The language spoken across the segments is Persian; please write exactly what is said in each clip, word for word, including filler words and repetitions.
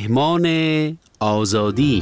مهمان آزادی.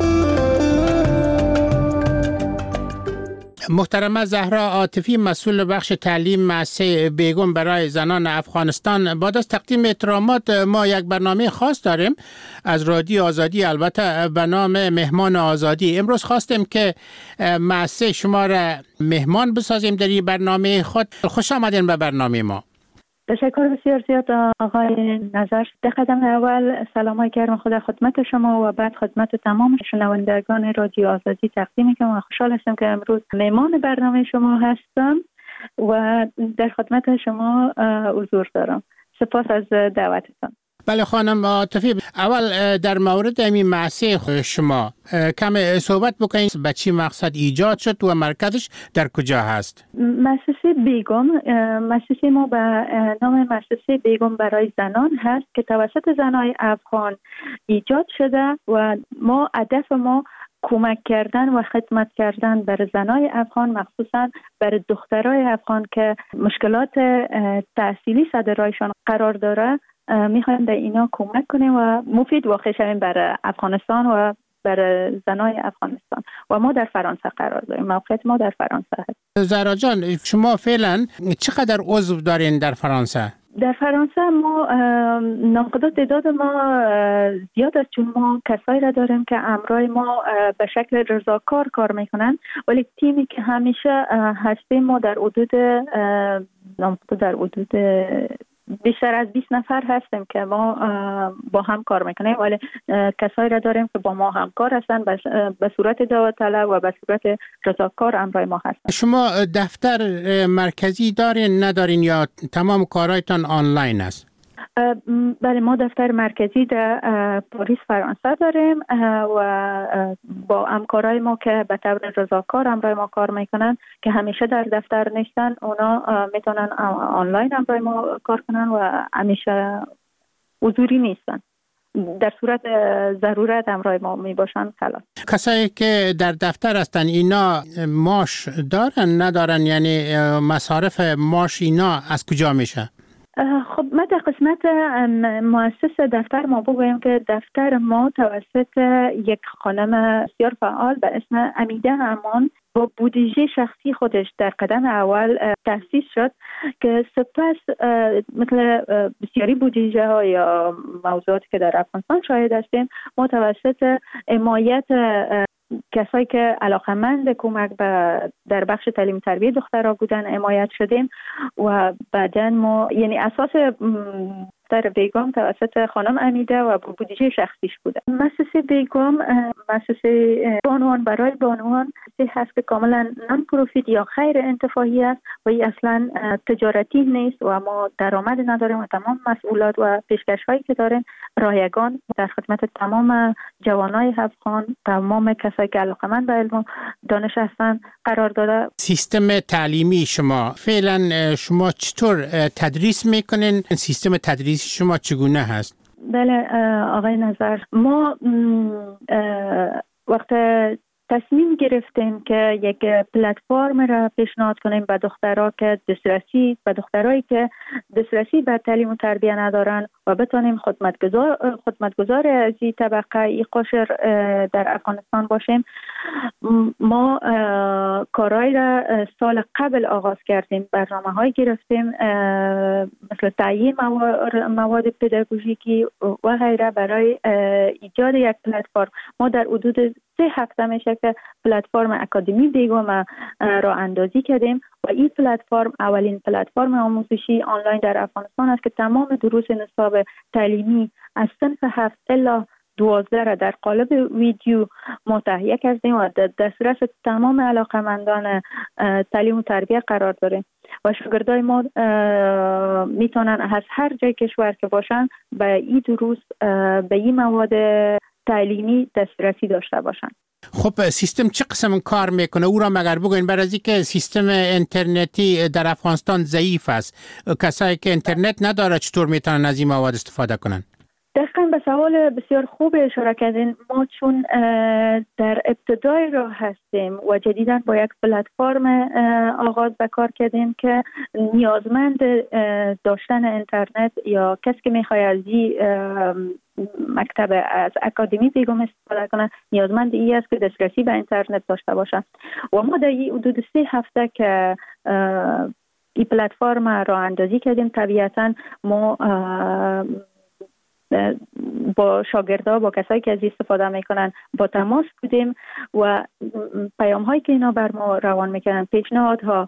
محترمه زهرا عاطفی، مسئول بخش تعلیم مؤسسه بیگم برای زنان افغانستان، بعد از تقدیم احترامات ما یک برنامه خاص داریم از رادیو آزادی، البته به نام مهمان آزادی. امروز خواستیم که مؤسسه شما را مهمان بسازیم در این برنامه خود. خوش آمدین به برنامه ما. تشکر بسیار زیاد آقای نظر. در قدم اول سلام گرم خدا خدمت شما و بعد خدمت تمام شنوندگان رادیو آزادی تقدیم می‌کنم. خوشحال هستم که امروز مهمان برنامه شما هستم و در خدمت شما حضور دارم. سپاس از دعوتتان. بله خانم عاطفی، اول در مورد این مؤسسه شما کم صحبت بکنید. به چی مقصد ایجاد شد و مرکزش در کجا هست؟ مؤسسه بیگم، مؤسسه ما به نام مؤسسه بیگم برای زنان هست که توسط زنای افغان ایجاد شده و ما هدف ما کمک کردن و خدمت کردن بر زنای افغان، مخصوصا بر دخترای افغان که مشکلات تحصیلی سر راهشان قرار داره. میخوایم در اینا کمک کنیم و مفید واقع شویم برای افغانستان و برای زنای افغانستان. و ما در فرانسه قرار داریم، موقعیت ما در فرانسه هست. زهرا جان، شما فعلا چقدر عضو دارین در فرانسه؟ در فرانسه ما نامقدار تعداد ما زیاد است، چون ما کسایی را داریم که همراه ما به شکل رضاکار کار میکنن، ولی تیمی که همیشه هستیم ما در حدود نامقدار در حدود بیشتر از بیست نفر هستیم که ما با هم کار میکنیم، ولی کسایی را داریم که با ما همکار هستن به صورت دعوت طلب و به صورت رضاکار همراه ما هستن. شما دفتر مرکزی دارین ندارین یا تمام کارهایتان آنلاین است؟ بله، ما دفتر مرکزی در پاریس فرانسه داریم و با همکارای ما که به طور رضاکار همراه ما کار میکنن که همیشه در دفتر نیستن، اونا میتونن آنلاین همراه ما کار کنن و همیشه حضوری نیستن. در صورت ضرورت همراه ما می باشن خلاص. کسایی که در دفتر هستن اینا معاش دارن ندارن؟ یعنی مصارف معاش اینا از کجا میشه؟ خب ما در قسمت مؤسس دفتر ما بگویم که دفتر ما توسط یک خانم بسیار فعال به اسم امیده امان با بودجه شخصی خودش در قدم اول تأسیس شد که سپس مثل بسیاری بودجه ها یا موضوعاتی که در افغانستان شاهد هستیم، ما توسط حمایت کسایی که علاقمند کمک به در بخش تعلیم تربیت دخترها بودن حمایت شدیم و بعداً ما یعنی اساس در بیگم توسط خانم امیده و بودجه شخصیش بوده. مؤسسه بیگم مؤسسه بانوان برای بانوان هست که کاملا نان پروفیت یا غیر انتفاعی است و این اصلا تجارتی نیست و ما درآمد نداریم و تمام مسئولات و پیشکش‌هایی که داریم رایگان در خدمت تمام جوانای افغان، تمام کسایی که علاقه‌مند به علم و دانش هستن قرار داده. سیستم تعلیمی شما فعلا شما چطور تدریس میکنین؟ سیستم تدریسی شما چگونه هست؟ بله آقای نظر، ما وقت تصمیم گرفتیم که یک پلتفرم را پیشنهاد کنیم به دخترها که دسترسی به دخترایی که دسترسی به تعلیم و تربیت ندارن و بتونیم خدمتگزار خدمتگزار از این طبقه این قشر در افغانستان باشیم. ما کارهای را سال قبل آغاز کردیم، برنامه‌های گرفتیم مثل تعیین مواد پداگوژیکی و غیره برای ایجاد یک پلتفرم. ما در حدود سه هفته میشه که پلتفرم اکادمی بیگم را اندازی کردیم و این پلتفرم اولین پلتفرم آموزشی آنلاین در افغانستان است که تمام دروس نصاب تعلیمی از صنف هفت الی دوازده را در قالب ویدیو ما تهیه کردیم و در دسترس تمام علاقمندان تعلیم و تربیت قرار داریم و شاگردای ما میتونن از هر جای کشور که باشن به این دروس به این مواد تعلیمی دسترسی داشته باشن. خب سیستم چه قسم کار میکنه؟ او را مگر بگوین، برای از اینکه سیستم اینترنتی در افغانستان ضعیف است، کسایی که اینترنت نداره چطور میتونن از این مواد استفاده کنن؟ دقیقاً به سوال بسیار خوب اشاره کردین. ما چون در ابتدای راه هستیم و جدیداً با یک پلتفرم آغاز به کار کردیم که نیازمند داشتن اینترنت یا کسی که میخواد از این مکتب از اکادمی بیگم استفاده کنند نیازمند این است که دسترسی به اینترنت داشته باشند. و ما در این حدود سه هفته که این پلتفرم راه اندازی کردیم، طبیعتاً ما با شاگردها، با کسایی که از استفاده میکنن با تماس بودیم و پیام هایی که اینا بر ما روان میکنن، پیشنهادها،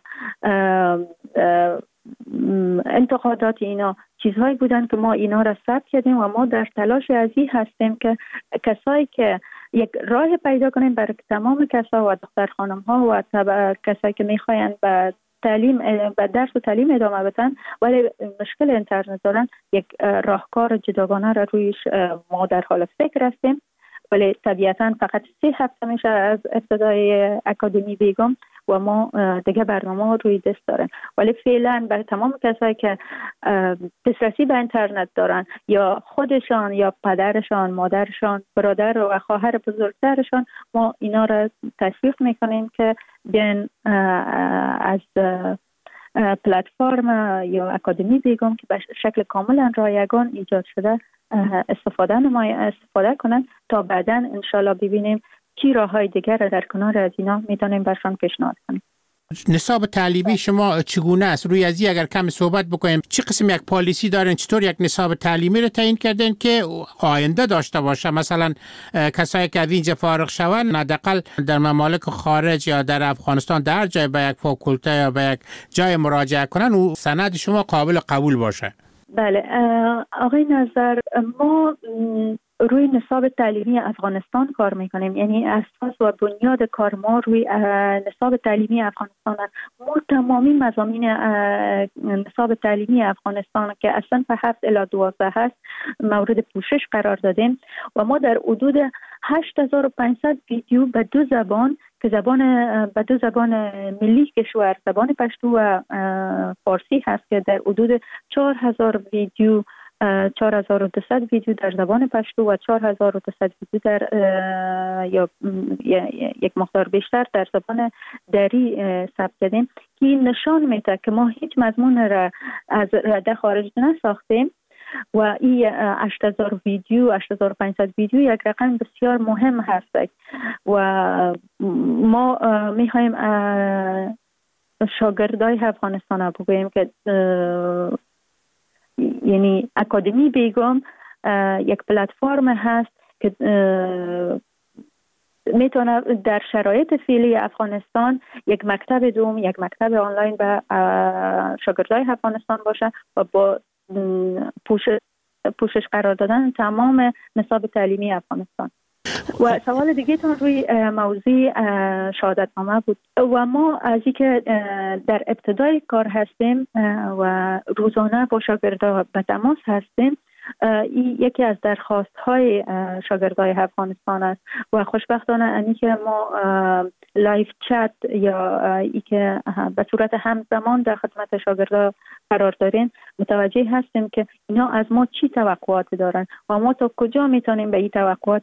انتقادات اینا چیزهایی بودن که ما اینا را ثبت کردیم و ما در تلاش از این هستیم که کسایی که یک راه پیدا کنیم برای تمام کسا و دختر خانم ها و کسایی که میخواین به تعلیم به درس و تعلیم ادامه بدن ولی مشکل اینترنت دارن، یک راهکار جداگانه را رویش ما در حال فکر هستیم. ولی طبیعتاً فقط سه هفته میشه از ابتدای اکادمی بیگم و ما دیگه برنامه روی دست دارن. ولی فعلا برای تمام کسایی که دسترسی به اینترنت دارن یا خودشان یا پدرشان، مادرشان، برادر و خواهر بزرگترشان، ما اینا را تشویق میکنیم که بیان از پلتفرم یا اکادمی بیگم که به شکل کاملا رایگان ایجاد شده استفاده نمای استفاده کنن تا بعداً انشالله ببینیم چی راههای دیگر را در کنار از اینا میتونیم برشان پیشنهاد کنیم. نصاب تعلیمی شما چگونه است؟ روی از این اگر کم صحبت بکنیم، چه قسم یک پالیسی دارین؟ چطور یک نصاب تعلیمی رو تعیین کردین که آینده داشته باشه؟ مثلا کسایی که از اینجا فارغ شوند حداقل در ممالک خارج یا در افغانستان در جای به یک فاکولته یا به یک جای مراجعه کنن و سند شما قابل قبول باشه. بله آقای نظر، ما روی نصاب تعلیمی افغانستان کار میکنیم، یعنی اساس و بنیاد کار ما روی نصاب تعلیمی افغانستان است. ما تمامی مضامین نصاب تعلیمی افغانستان که اصلا به هفت الی دوازده هست مورد پوشش قرار دادیم و ما در حدود هشت هزار و پانصد ویدیو به دو زبان که زبان به دو زبان ملی کشور، زبان پشتو و فارسی هست، که در حدود چهار هزار ویدیو چهار هزار و دویست ویدیو در زبان پشتو و چهار هزار و دویست ویدیو در یا یک مقدار بیشتر در زبان دری ثبت کردیم که نشان میده که ما هیچ مضمون را از رده خارج نساختیم و این هشت هزار ویدیو هشت هزار و پانصد ویدیو یک رقم بسیار مهم هست و ما میخوایم شاگردای افغانستان ها بگوییم که یعنی اکادمی بیگم یک پلتفرم هست که میتونه در شرایط فعلی افغانستان یک مکتب دوم، یک مکتب آنلاین به شاگردای افغانستان باشه و با پوشش پوشش قرار دادن تمام نصاب تعلیمی افغانستان. و سوال دیگه تون روی موضوع شهادتنامه بود و ما از اینکه در ابتدای کار هستیم و روزانه با شاگردان به تماس هستیم، این یکی از درخواست های شاگردای افغانستان است و خوشبختانه اینی که ما لایف چت یا ای که به صورت همزمان در خدمت شاگردان قرار داریم متوجه هستیم که اینا از ما چی توقعات دارن و ما تا کجا میتونیم به این توقعات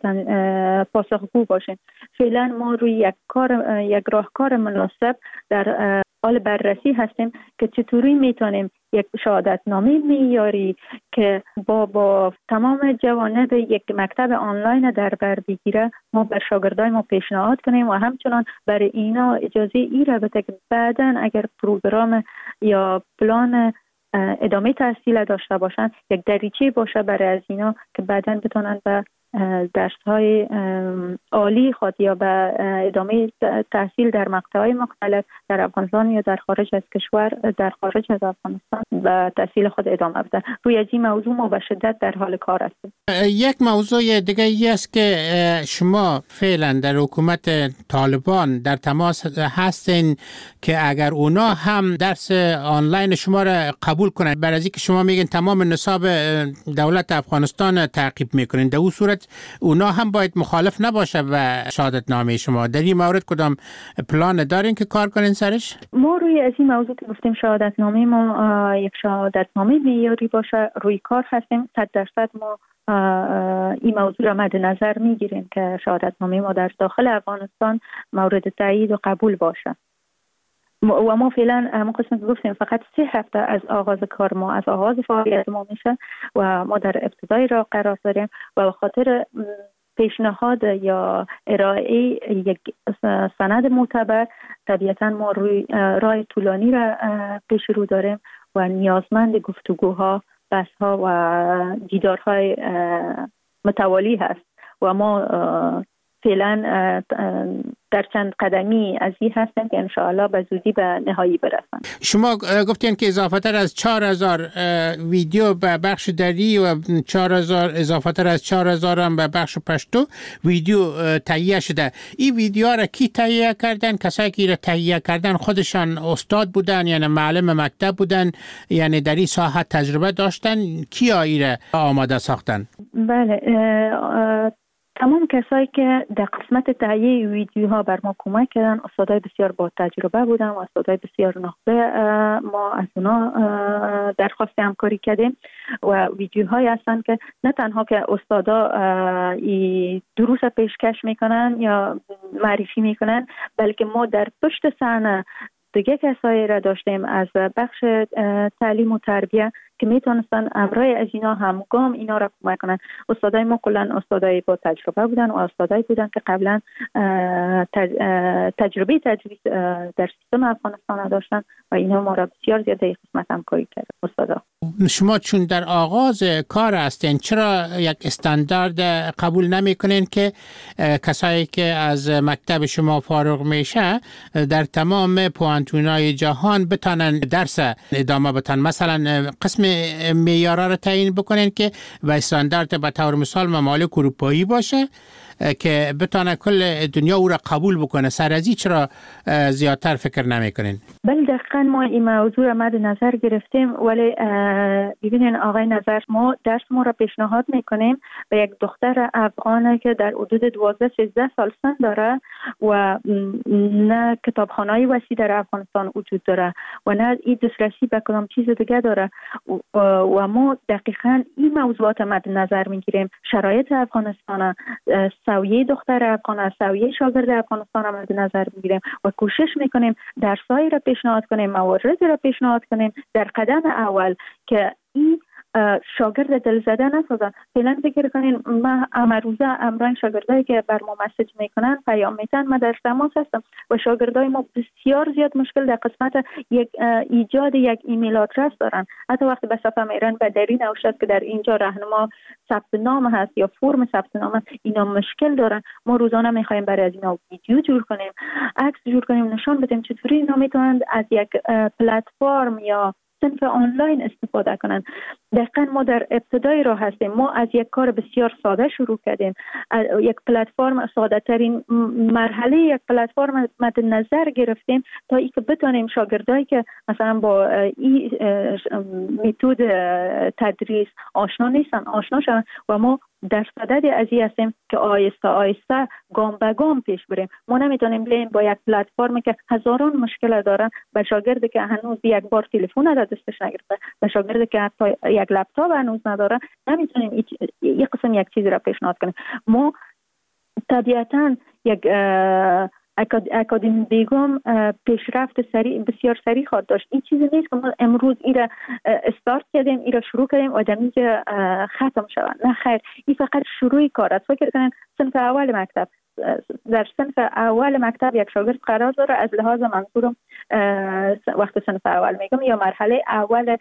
پاسخگو باشیم. فعلا ما روی یک کار یک راهکار مناسب در حال بررسی هستیم که چطوری میتونیم یک شهادتنامه معیاری که با با تمام جوانب یک مکتب آنلاین در بر بگیره ما بر شاگردای ما پیشنهاد کنیم و همچنان برای اینا اجازه ای را بده که بعداً اگر پروگرام یا پلان ادامه تحصیل داشته باشن یک دریچه باشه برای از اینا که بعداً بتونن به درس‌های عالی خود یا به ادامه تحصیل در مقطع‌های مختلف در افغانستان یا در خارج از کشور در خارج از افغانستان به تحصیل خود ادامه بدن. روی از این موضوع ما به شدت در حال کار هستیم. یک موضوع دیگه ای است که شما فعلا در حکومت طالبان در تماس هستین که اگر اونا هم درس آنلاین شما را قبول کنن، برای اینکه شما میگین تمام نصاب دولت افغانستان تعقیب میکنین، در اون صورت اونا هم باید مخالف نباشه و شهادتنامه شما. در این مورد کدام پلان دارین که کار کنین سرش؟ ما روی از این موضوع که گفتیم شهادتنامه ما یک شهادتنامه معیاری باشه روی کار هستیم. صد درصد ما این موضوع را مد نظر میگیریم که شهادتنامه ما در داخل افغانستان مورد تایید و قبول باشه. و ما فعلا ما قسمت گفتیم فقط سه هفته از آغاز کار ما، از آغاز فعالیت ما میشه و ما در ابتدای راه قرار داریم و به خاطر پیشنهاد یا ارائه یک سند معتبر طبیعتا ما روی راه طولانی را پیش رو داریم و نیازمند گفتگوها، بحث‌ها و دیدارهای متوالی هست و ما فعلا در چند قدمی از این هستیم که انشاءالله به زودی به نهایی برسن. شما گفتین که اضافه تر از چهار هزار ویدیو به بخش دری و چهار هزار اضافه تر از چهار هزار هم به بخش پشتو ویدیو تهیه شده. این ویدیو را کی تهیه کردن؟ کسایی که را تهیه کردن خودشان استاد بودن، یعنی معلم مکتب بودن، یعنی در این ساحت تجربه داشتن؟ کی آیره آماده ساختن؟ بله، تمام کسایی که در قسمت تهیه ویدیوها بر ما کمک کردن استادای بسیار با تجربه بودن و استادای بسیار نخبه. ما از اونا درخواست همکاری کردیم و ویدیوهایی هستن که نه تنها که استادا دروس پیشکش میکنن یا معرفی میکنن، بلکه ما در پشت صحنه دیگه کسایی را داشتیم از بخش تعلیم و تربیه که میتونستن امرای از اینا همگام اینا را کمک کنن. استادای ما کلن استادای با تجربه بودن و استادایی بودن که قبلا تجربه تدریس در سیستم افغانستان داشتن و اینا ما را بسیار زیاد در قسمت همکاری کرد. استادا شما چون در آغاز کار هستین، چرا یک استاندارد قبول نمی کنین که کسایی که از مکتب شما فارغ میشه در تمام پوانتونای جهان بتانن درس ادامه بدن؟ مثلا قسم معیارا رو تعیین بکنین که به استاندارد به طور مثال ممالک اروپایی باشه که بتانه کل دنیا او را قبول بکنه. سر از این چرا زیادتر فکر نمیکنین؟ بله دقیقا ما این موضوع را مد نظر گرفتیم، ولی ببینین آقای نظر، ما درس ما را پیشنهاد میکنیم به یک دختر افغانه که در حدود دوازده سیزده سال سن داره و نه کتابخانه‌ای وسیع در افغانستان وجود داره و نه این دسترسی به کدام چیز دیگه داره و ما دقیقا این موضوعات مد نظر میگیریم. شرایط افغانستان، سویه دختر افغان، سویه شاگرد افغانستان را مد نظر میگیریم و کوشش میکنیم درسایی را پیشنهاد کنیم، مواردی را پیشنهاد کنیم در قدم اول که این شاگرد دلزده نسازن. فعلا فکر کنین ما امروزه امران شاگردایی که بر ما مسیج میکنن، پیام میتن، ما در تماس هستم و شاگردای ما بسیار زیاد مشکل در قسمت یک ایجاد یک ایمیل آدرس دارن. حتی وقتی به صفحه میرن به دری نوشته که در اینجا راهنما ثبت نام هست یا فرم ثبت نام هست، اینا مشکل دارن. ما روزانه میخوایم برای از اینا ویدیو جور کنیم، عکس جور کنیم، نشان بدیم چطوری اینا میتونن از یک پلتفرم یا صنف آنلاین استفاده کنن. دقیقا ما در ابتدای راه هستیم. ما از یک کار بسیار ساده شروع کردیم، یک پلتفرم ساده ترین مرحله یک پلتفرم مد نظر گرفتیم تا اینکه بتونیم شاگردایی که مثلا با این متد تدریس آشنا نیستن آشنا شون و ما در صدد از این هستیم که آیسته آیسته گام به گام پیش بریم. ما نمیتونیم بریم با یک پلتفرمی که هزاران مشکل دارن به شاگردی که هنوز یک بار تلفن را دستش نگرفته، به شاگردی که حتی یک لپتاپ هنوز نداره، نمیتونیم یک قسم یک چیزی را پیشنهاد کنیم. ما طبیعتا یک اکادمی بیگم پیشرفت سریع بسیار سریع خواهد داشت. این چیزی نیست که ما امروز ایره استارت کردیم، ایره شروع کردیم و دمیجه ختم شود. نه خیر، این فقط شروعی کار است. فکر کنین صنف اول مکتب، در صنف اول مکتب یک شاگرد قرار داره، از لحاظ منظورم وقت صنف اول میگم یا مرحله اول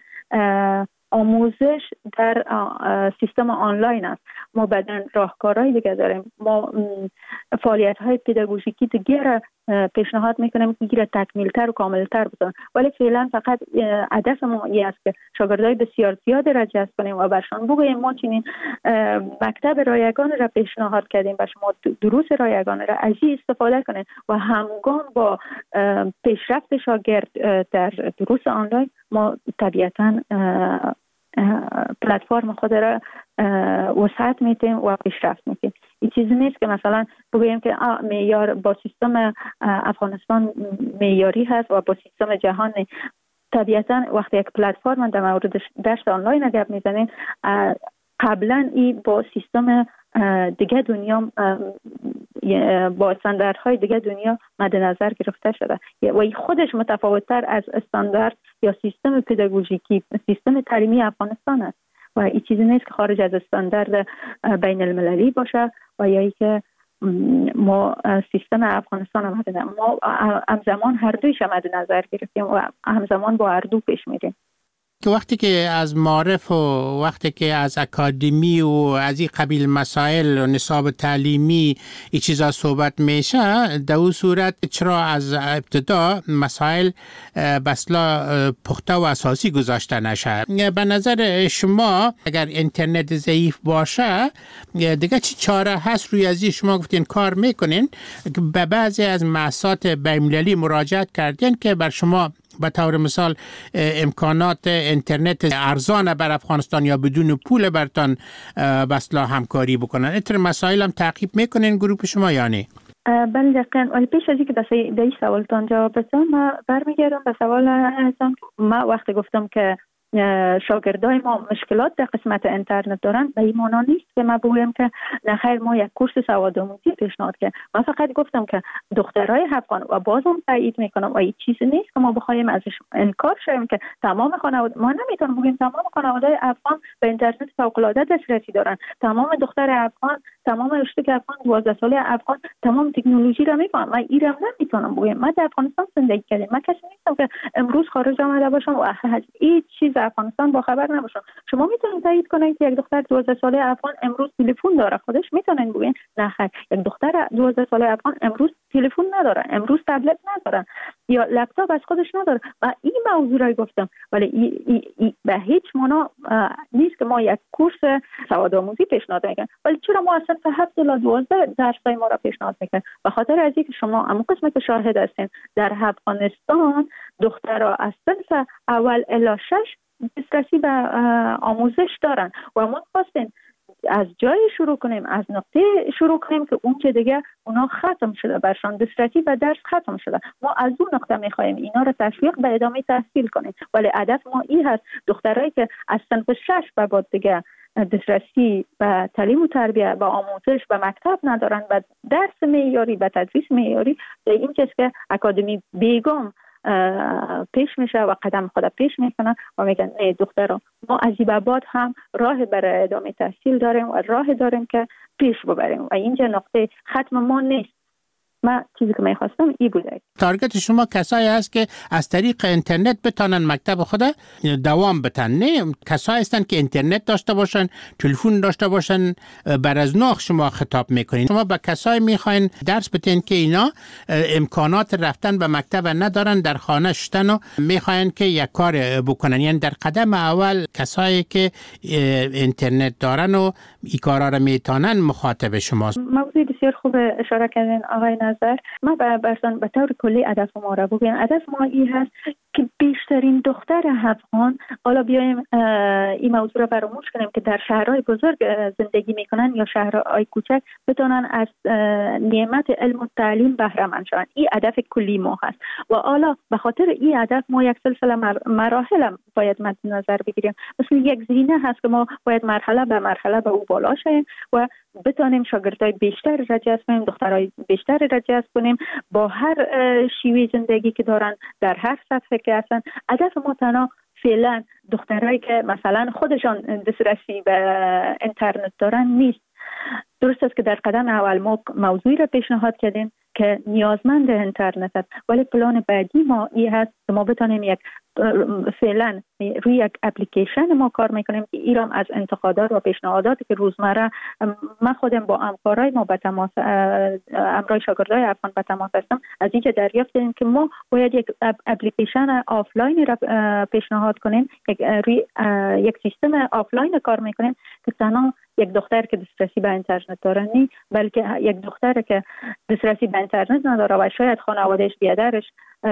آموزش در سیستم آنلاین است. ما بعدن راهکارهای دیگه داریم، ما فعالیت های پداگوژیکی دیگه را پیشنهاد میکنیم که گیره تکمیلتر و کاملتر بکنن، ولی فعلا فقط هدف ما این است که شاگردای بسیار زیاد را جذب کنیم و برشان بگوییم ما چنین مکتب رایگان را پیشنهاد کردیم و شما دروس رایگان را از این استفاده کنید و همگام با پیشرفت شاگرد در دروس آنلاین ما طبیعتاً پلتفرم خود را وسعت میتیم و پیشرفت میتیم. این چیزی نیست که مثلا بگوییم که معیار با سیستم افغانستان معیاری هست و با سیستم جهانی. طبیعتا وقتی یک پلتفرم در مورد درس آنلاین گپ میزنیم، قبلا این با سیستم دیگه دنیا با استانداردهای دیگه دنیا مد نظر گرفته شده و این خودش متفاوت‌تر از استاندارد یا سیستم پداگوژیکی سیستم تعلیمی افغانستان است و این چیزی نیست که خارج از استاندارد بین المللی باشه و یا ای که ما سیستم افغانستان مد ما همزمان هر دویش مد نظر گرفتیم و همزمان با هر دو پیش میریم. که وقتی که از معارف و وقتی که از اکادمی و از این قبیل مسائل و نصاب تعلیمی این چیزا صحبت میشه، در اون صورت چرا از ابتدا مسائل بسلا پخته و اساسی گذاشته نشه؟ به نظر شما اگر اینترنت ضعیف باشه دیگه چی چاره هست روی ازی؟ شما گفتین کار میکنین، به بعضی از مؤسسات بین‌المللی مراجعت کردین که بر شما به طور مثال امکانات اینترنت ارزان بر افغانستان یا بدون پول برتان بسلا همکاری بکنن. اتر مسائل هم تعقیب میکنین گروه شما یا نه؟ بله دقیقاً. ولی پیش از اینکه در این سوالتان جواب بدم ما برمیگردم به سوال ازم. ما وقتی گفتم که شاگردای ما مشکلات در قسمت اینترنت دارن به این معنا نیست که ما بگویم که نخیر ما یک کورس سوادآموزی پیشنهاد که من فقط گفتم که دخترای افغان و بازم تایید میکنم و این چیزی نیست که ما بخوایم ازش انکار شیم که تمام خانواده ما نمیتونیم بگیم تمام خانواده افغان به اینترنت فوق العاده دسترسی دارن، تمام دختر افغان، تمام اشتک افغان، دوازده ساله افغان تمام تکنولوژی را میفهمن. من ایران نمیتونم بگم. من در افغانستان زندگی کردم، من کسی نیستم که امروز خارج آمده باشم و هیچ چیز افغانستان با خبر نباشم. شما میتونید تایید کنید که یک دختر دوازده ساله افغان امروز تلفن داره، خودش میتونن بگین نه خیر یک دختر دوازده ساله افغان امروز تلفن نداره، امروز تبلت نداره یا لپتاپ از خودش نداره. و این موضوع را گفتم ولی ای ای ای به هیچ معنا نیست که ما یک کورس سوادآموزی پیشنهاد میکنیم. ولی چرا ما اصلا تا هفت تا دوازده درسای ما را پیشنهاد میکنیم؟ به خاطر از اینکه شما اما قسمت شاهد هستین در افغانستان دخترها از صنف اول الی شش دسترسی به آموزش دارن و ما خواستیم از جای شروع کنیم، از نقطه شروع کنیم که اون که دیگه اونا ختم شده، برشان دسترسی به درس ختم شده. ما از اون نقطه میخوایم اینا رو تشویق به ادامه تحصیل کنیم. ولی هدف ما این هست دخترایی که از صنف شش به بعد دیگه دسترسی به تعلیم و تربیت، به آموزش، به مکتب ندارن، به درس معیاری، به تدریس معیاری، این چیز که اکادمی بیگم پیش میشه و قدم خود پیش میکنن و میگن نه دخترها ما از این بعد هم راه برای ادامه تحصیل داریم و راه داریم که پیش ببریم و اینجا نقطه ختم ما نیست. من چیزی که میخواستم ای بوده. تارگت شما کسایی هست که از طریق اینترنت بتانن مکتب خود دوام بتن، نه کسایی هستن که اینترنت داشته باشن، تلفن داشته باشن. بر از نوع شما خطاب میکنین. شما به کسایی میخواین درس بتین که اینا امکانات رفتن به مکتب ندارن، در خانه شتن و میخواین که یک کار بکنن. یعنی در قدم اول کسایی که اینترنت دارن و این کارا رو میتونن مخاطب شماست. موضوع بسیار خوب اشاره کردین آقای نظر. ما برسان به طور کلی هدف ما را بگیم. هدف ما این هست که بیشترین دختر افغان، حالا بیایم این موضوع را فراموش کنیم که در شهرهای بزرگ زندگی میکنن یا شهرهای کوچک بتونن از نعمت علم و تعلیم بهره مند شوند. این هدف کلی ما هست و حالا به خاطر این هدف ما یک سلسله مراحل هم باید مد نظر بگیریم. مثل یک زینه هست که ما باید مرحله به مرحله به او بالا شیم و بتونیم شاگردای بیشتر را جذب کنیم، دخترای بیشتر را جذب کنیم با هر شیوه زندگی که دارن، در هر سطح که هستن. هدف ما تنها فعلا دخترایی که مثلا خودشان دسترسی به اینترنت دارن نیست. درست است که در قدم اول ما موضوعی را پیشنهاد کردیم که نیازمند اینترنت است، ولی پلان بعدی ما این هست که ما بتونیم یک فعلا روی یک اپلیکیشن ما کار میکنیم که ایرام از انتقادات و پیشنهاداتی که روزمره من خودم با همکارای ما به تماس، همراه شاگردای افغان به تماس هستم، از اینکه دریافت کردیم که ما باید یک اپلیکیشن آفلاین را پیشنهاد کنیم، یک روی یک سیستم آفلاین کار میکنیم که تنها یک دختر که دسترسی به اینترنت داره نی، بلکه یک دختر که دسترسی به اینترنت نداره و شاید خانوادهش، بیادرش،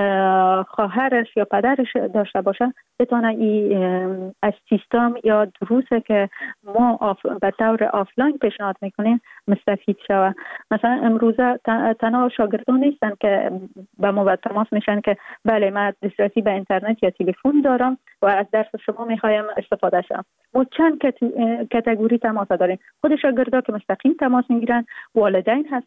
خواهرش یا پدرش داشته باشه بتونه ای از سیستم یا دروسی که ما آف... به طور آفلاین پیشنهاد میکنیم مستفید شود. مثلا امروزه تنها شاگردان نیستن که با ما تماس میشن که بله من دسترسی به اینترنت یا تلفن دارم و از درس شما میخوایم استفاده شم. ما چند کتگوری تماس داریم. خود شاگردا که مستقیم تماس میگیرن، والدین هستن،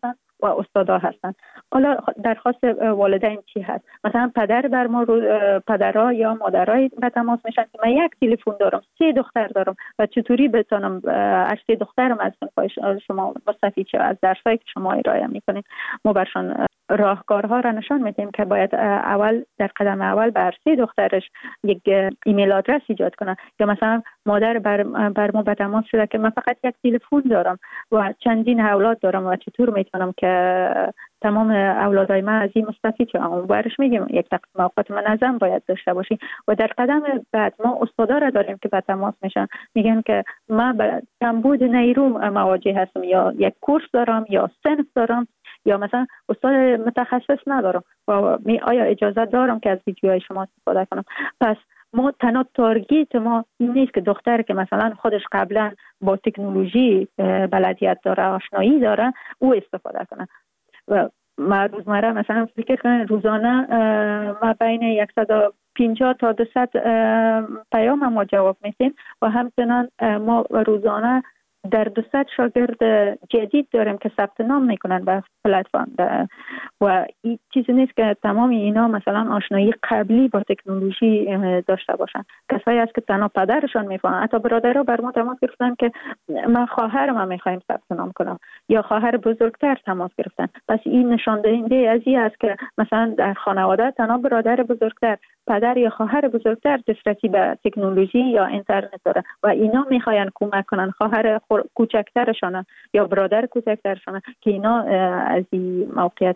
و استادا هستن. حالا درخواست والدین چی هست؟ مثلا پدر بر ما پدرها یا مادرای به تماس میشن که من یک تلفن دارم، سه دختر دارم و چطوری بتونم از سه دخترم از شما مستفید شم، از درسایی که شما ارائه میکنین. ما برشان راهکارها را نشان میدیم که باید اول در قدم اول بر سه دخترش یک ایمیل آدرس ایجاد کنه، یا مثلا مادر بر, بر ما به تماس شده که من فقط یک تلفن دارم و چندین اولاد دارم و چطور میتونم که تمام اولادای من از این مستفید شوم. برش میگیم یک تقسیم اوقات منظم باید داشته باشیم. و در قدم بعد ما استادا را داریم که به تماس میشن، میگن که من به کمبود نیرو مواجه هستم، یا یک کورس دارم یا صنف دارم یا مثلا استاد متخصص ندارم و می آیا اجازه دارم که از ویدیوهای شما استفاده کنم. پس ما تنها تارگت ما این نیست که دختر که مثلا خودش قبلا با تکنولوژی بلدیت داره، آشنایی داره، او استفاده کنه. و ما روزمره مثلا فکر کنم روزانه ما بین صد و پنجاه تا دویست پیام ما جواب میدیم و همچنان ما روزانه در دویست شاگرد جدید داریم که ثبت نام میکنن به پلتفرم و این چیزی نیست که تمام اینا مثلا آشنایی قبلی با تکنولوژی داشته باشن. کسایی است که تنها پدرشان میفهمن. حتی برادرها بر ما تماس گرفتن که من خواهرم میخوایم ثبت نام کنم، یا خواهر بزرگتر تماس گرفتن. پس این نشان دهنده از این است که مثلا در خانواده تنها برادر بزرگتر، پدر یا خواهر بزرگتر دسترسی به تکنولوژی یا اینترنت داره و اینا میخواین کمک کنن خواهر کوچکترشان یا برادر کوچکترشان که اینا از این موقعیت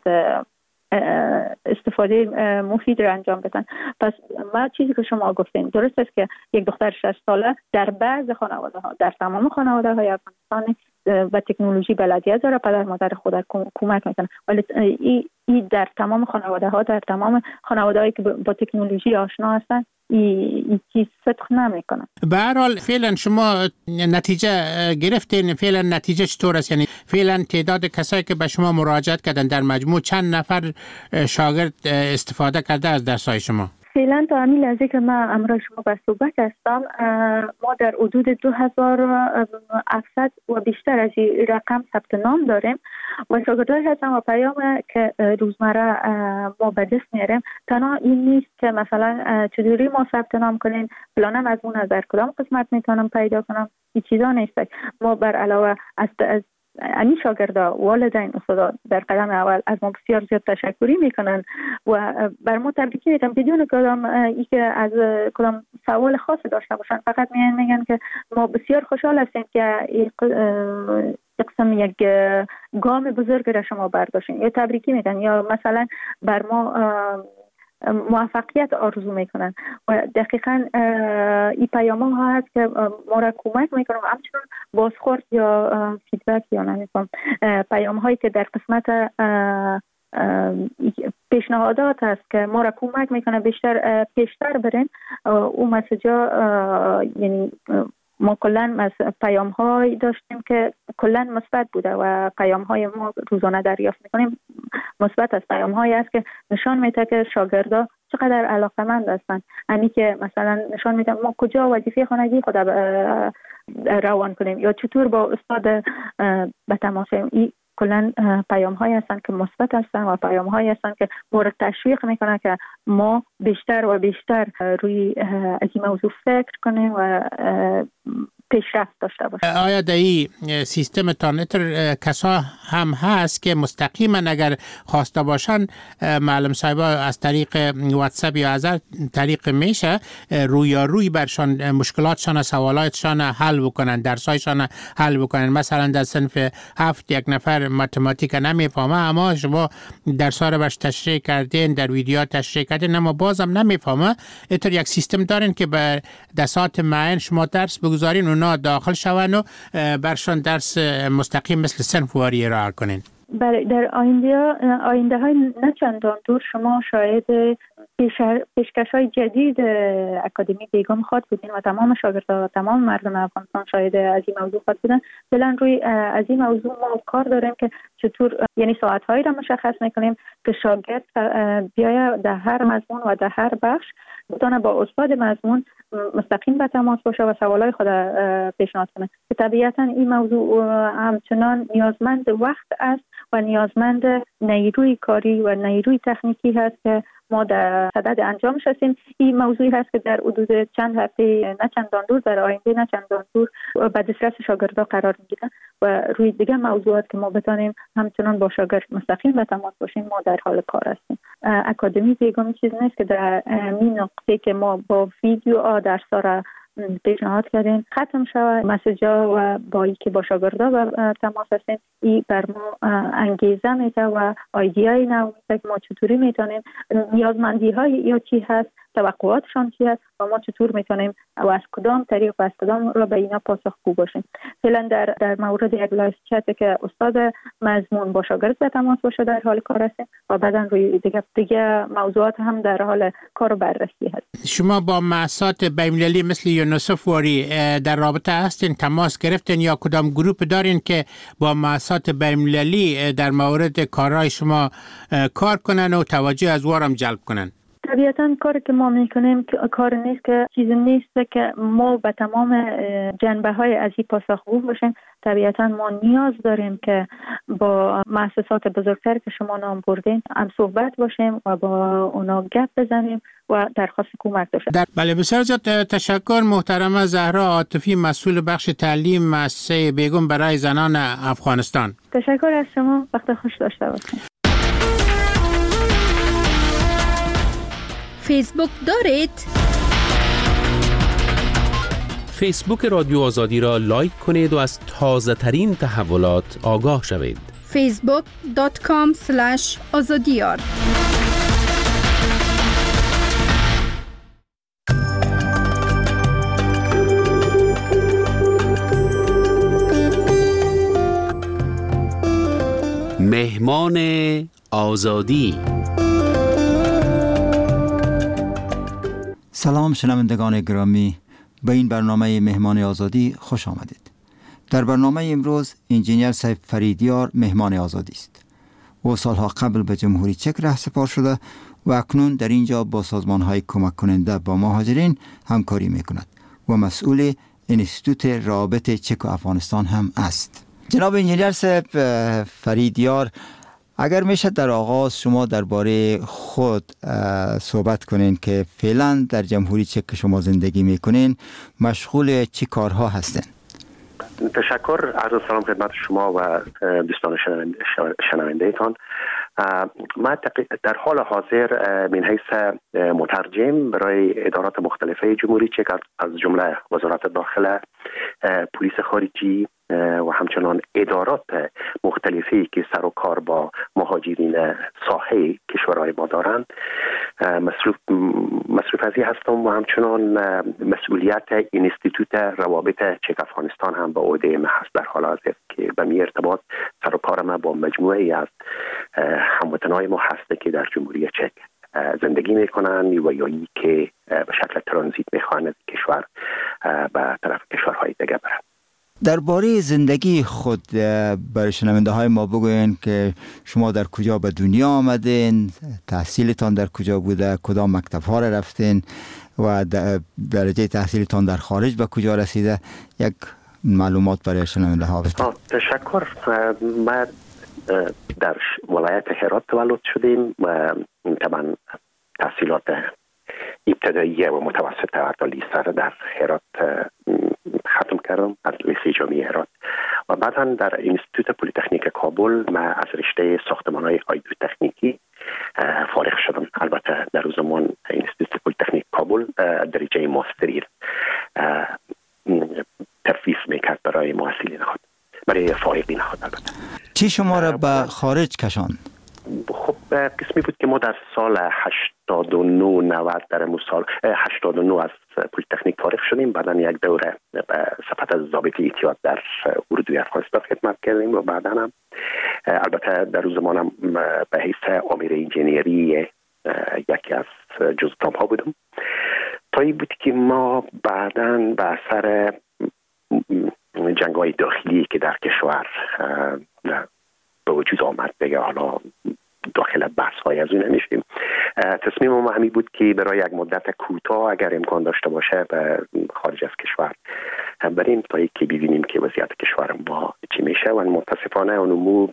استفاده مفید را انجام بدن. پس ما چیزی که شما گفتین درست است که یک دختر شصت ساله در بعض خانواده ها، در تمام خانواده های افغانستان و تکنولوژی بلدیت داره، پدر مادر خود کمک میکنه، ولی این ای در تمام خانواده ها، در تمام خانواده هایی که با تکنولوژی آشنا هستن این چیز صدق نمیکنه. به هر حال فعلا شما نتیجه گرفتین، فعلا نتیجه چطور است؟ یعنی فعلا تعداد کسایی که به شما مراجعت کردن در مجموع چند نفر شاگرد استفاده کرده از درس‌های شما؟ فعلا تا همین لحظه که من امروز شما به صحبت هستم ما در حدود دو هزار و هفتصد و بیشتر از این رقم ثبت نام داریم و شاگردای هستن و پیام که روزمره ما به دست میاریم تنها این نیست که مثلا چجوری ما ثبت نام کنیم، فلان مضمون از در کدام قسمت میتونم پیدا کنم، این چیزا نیست. ما بر علاوه از این شاگردا، والدین، استادا در قدم اول از ما بسیار زیاد تشکری میکنن و بر ما تبریک میگن بدون کدام ای که از کدام سوال خاصی داشته باشن، فقط میگن میگن که ما بسیار خوشحال هستیم که این قسم یک گام بزرگ را شما برداشتین، یا تبریکی میگن یا مثلا بر ما موفقیت آرزو میکنن و دقیقاً این پیام ها هست که ما را کمک میکنن و همچنان بازخورد یا فیدبک یا نمیکنم پیام هایی که در قسمت پیشنهادات هست که ما را کمک میکنه بیشتر پیشتر برین. اون مسیجا یعنی ما کلن پیام های داشتیم که کلن مثبت بوده و پیام های ما روزانه دریافت میکنیم مثبت است. پیام هایی است که نشان میده که شاگردا چقدر علاقه‌مند هستند، یعنی که مثلا نشان میده ما کجا وظیفه خانگی خود روان کنیم یا چطور با استاد به تماس. این کلا پیام هایی هستند که مثبت هستند و پیام هایی هستند که ما را تشویق میکنه که ما بیشتر و بیشتر روی از این موضوع فکر کنیم و پیشرفت داشته باشیم. آیا در این سیستم تانتر کسا هم هست که مستقیما اگر خواسته باشن معلم صاحبا از طریق واتساپ یا از طریق میشه رویاروی برشان مشکلاتشان سوالاتشان حل بکنن، درسایشان حل بکنن؟ مثلا در صنف هفت یک نفر متماتیک نمیفهمه اما شما درس‌ها رو برش تشریح کردین، در ویدیو تشریح کردین اما بازم نمیفهمه، اینطور یک سیستم دارین که به دسات معین شما درس بگذارین اونا داخل شون و برشان درس مستقیم مثل صنف واری ارائه کنین؟ بله، در آینده آینده های نه چندان دور شما شاید پیشکش های جدید اکادمی بیگم خواهد بودین و تمام شاگردان و تمام مردم افغانستان شاید از این موضوع خواهد بودن. فعلا روی از این موضوع ما کار داریم که چطور یعنی ساعت هایی را مشخص میکنیم که شاگرد بیاید در هر مضمون و در هر بخش بتونه با استاد مضمون مستقیم به تماس باشه و سوالای خود پیشنهاد کنه که طبیعتا این موضوع همچنان نیازمند وقت است و نیازمند نیروی کاری و نیروی تکنیکی هست که ما در صدد انجامش هستیم. این موضوعی هست که در حدود چند هفته نه چندان دور در آینده نه چندان دور به دسترس شاگردا قرار میگیرن و روی دیگه موضوعات که ما بتانیم همچنان با شاگرد مستقیم به تماس باشیم ما در حال کار هستیم. اکادمی بیگم چیز نیست که در این نقطه که ما با ویدیو آ درس را پیشنهاد کردیم ختم شود مسیجا و با ای که با شاگردا و تماس هستیم این بر ما انگیزه میده و ایده‌ای نو میده که ما چطوری میتونیم نیازمندی های یا چی هست توقعاتشان چی هست و ما چطور میتونیم و از کدام طریق و از کدام را به اینا پاسخگو باشیم. فعلا در در مورد یک لایو چت که استاد مضمون با شاگرد به تماس باشه در حال کار هستیم و بعدا روی دیگه دیگه موضوعات هم در حال کار و بررسی هست. شما با مؤسسات بین‌المللی مثل یونیسف واری در رابطه هستین، تماس گرفتین یا کدام گروپ دارین که با مؤسسات بین‌المللی در مورد کارهای شما کار کنن و توجه از وارم جلب کنن؟ طبیعتاً کاری که ما میکنیم کار نیست که چیزی نیست که ما به تمام جنبه های از این پاسخگو باشیم. طبیعتاً ما نیاز داریم که با مؤسسات بزرگتر که شما نام بردین هم صحبت باشیم و با اونا گپ بزنیم و درخواست کمک داشته. بله بسیار زیاد تشکر محترمه زهرا عاطفی، مسئول بخش تعلیم مؤسسه بیگم برای زنان افغانستان. تشکر از شما، وقت خوش داشته باشید. فیسبوک دارید؟ فیسبوک رادیو آزادی را لایک کنید و از تازه ترین تحولات آگاه شوید. فیسبوک دات کام اسلش آزادیار. مهمان آزادی. سلام شنوندگان گرامی، به این برنامه مهمان آزادی خوش آمدید. در برنامه امروز انجینیر سیف فریدیار مهمان آزادی است. او سالها قبل به جمهوری چک رهسپار شده و اکنون در اینجا با سازمان‌های کمک کننده با مهاجرین همکاری می‌کند و مسئول انستیتوت روابط چک و افغانستان هم است. جناب انجینیر سیف فریدیار، اگر میشه در آغاز شما درباره خود صحبت کنین که فعلا در جمهوری چک که شما زندگی میکنین مشغول چی کارها هستین؟ تشکر، عرض سلام خدمت شما و دوستان شنونده تان. ما در حال حاضر من حیث مترجم برای ادارات مختلفه جمهوری چک از جمله وزارت داخله، پلیس خارجی و همچنان ادارات مختلفی که سر و کار با مهاجرین ساحه کشورهای ما دارند مصروف مصروف ازی هستم و همچنان مسئولیت انستیتوت روابط چک افغانستان هم به عهده من هست در حال حاضر که به می ارتباط سر و کار ما با مجموعه از هموطنای ما هست که در جمهوری چک زندگی میکنن و یا ای که به شکل ترانزیت میخوان از کشور به طرف کشورهای دیگه برن. درباره زندگی خود برای شنونده های ما بگوین که شما در کجا به دنیا آمدین، تحصیلتان در کجا بوده، کدام مکتب ها را رفتین و درجه تحصیلتان در خارج به کجا رسیده، یک معلومات برای شنونده ها بدید. تشکر. ما در ولایت هرات تولد شدیم و طبعا تحصیلات ابتدایی و متوسطه و لیسه در هرات ختم کردم از لیسه جامعه هرات و بعدا در انستیتوت پلیتکنیک کابل ما از رشته ساختمان‌های آیدو تکنیکی فارغ شدم. البته در زمان انستیتوت پلیتکنیک کابل درجه ماستری ترفیض میکرد برای محصلین خود، برای فارغین خود. البته چی شما را به خارج کشاند؟ خب قسمی بود که ما در سال هشتاد و نه نود در امو سال هشتاد و نه از پلیتکنیک فارغ شدیم. بعدا یک دوره به صفت از ضابط احتیاط در اردوی افغانستان خدمت کردیم و بعدا هم البته در اون زمان هم به حیث امیر انجینیری یکی از جزء ها بودم تا این بود که ما بعدا به اثر جنگ‌های داخلی که در کشور به وجود آمد، دیگه حالا داخل بحث های از اون نمیشیم، تصمیم ما همین بود که برای یک مدت کوتاه اگر امکان داشته باشه به خارج از کشور بریم تا اینکه ببینیم که وضعیت کشور ما چی میشه و متاسفانه اونمو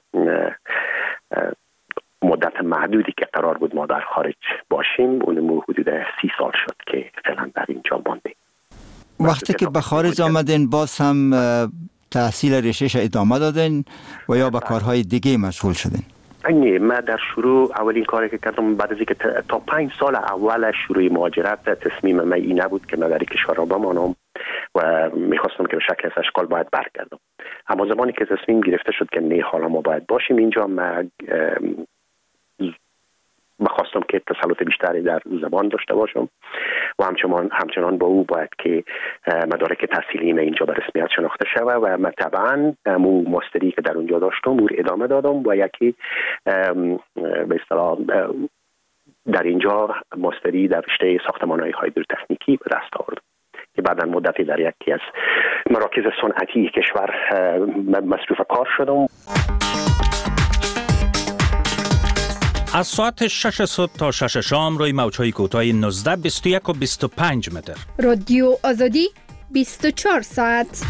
مدت محدودی که قرار بود ما در خارج باشیم اونمو حدود سی سال شد که فعلا در اینجا ماندیم. وقتی که به خارج آمدین باز هم تحصیل رشته‌اش ادامه دادین و یا به کارهای دیگه مشغول شدین؟ نه، من در شروع اولین کاری که کردم بعد از اینکه تا پنج سال اول شروع مهاجرت تصمیم من این نبود که من در کشور را بمانم و میخواستم که به شکل از اشکال باید برگردم. اما زمانی که تصمیم گرفته شد که نه حالا ما باید باشیم اینجا، من بخواستم که تسلط بیشتری در زبان داشته باشم و همچنان همچنان با او باید که مدارک تحصیلی من اینجا به رسمیت شناخته شود و من طبعا مو ماستری که در اونجا داشتم او ادامه دادم و یکی به اصطلاح در اینجا ماستری در رشته ساختمان‌های هایدروتکنیکی به دست آوردم که بعدا مدتی در یکی از مراکز صنعتی کشور مصروف کار شدم. از ساعت شش صبح تا شش شام روی موج‌های کوتاه نوزده، بیست و یک و بیست و پنج متر. رادیو آزادی بیست و چهار ساعت.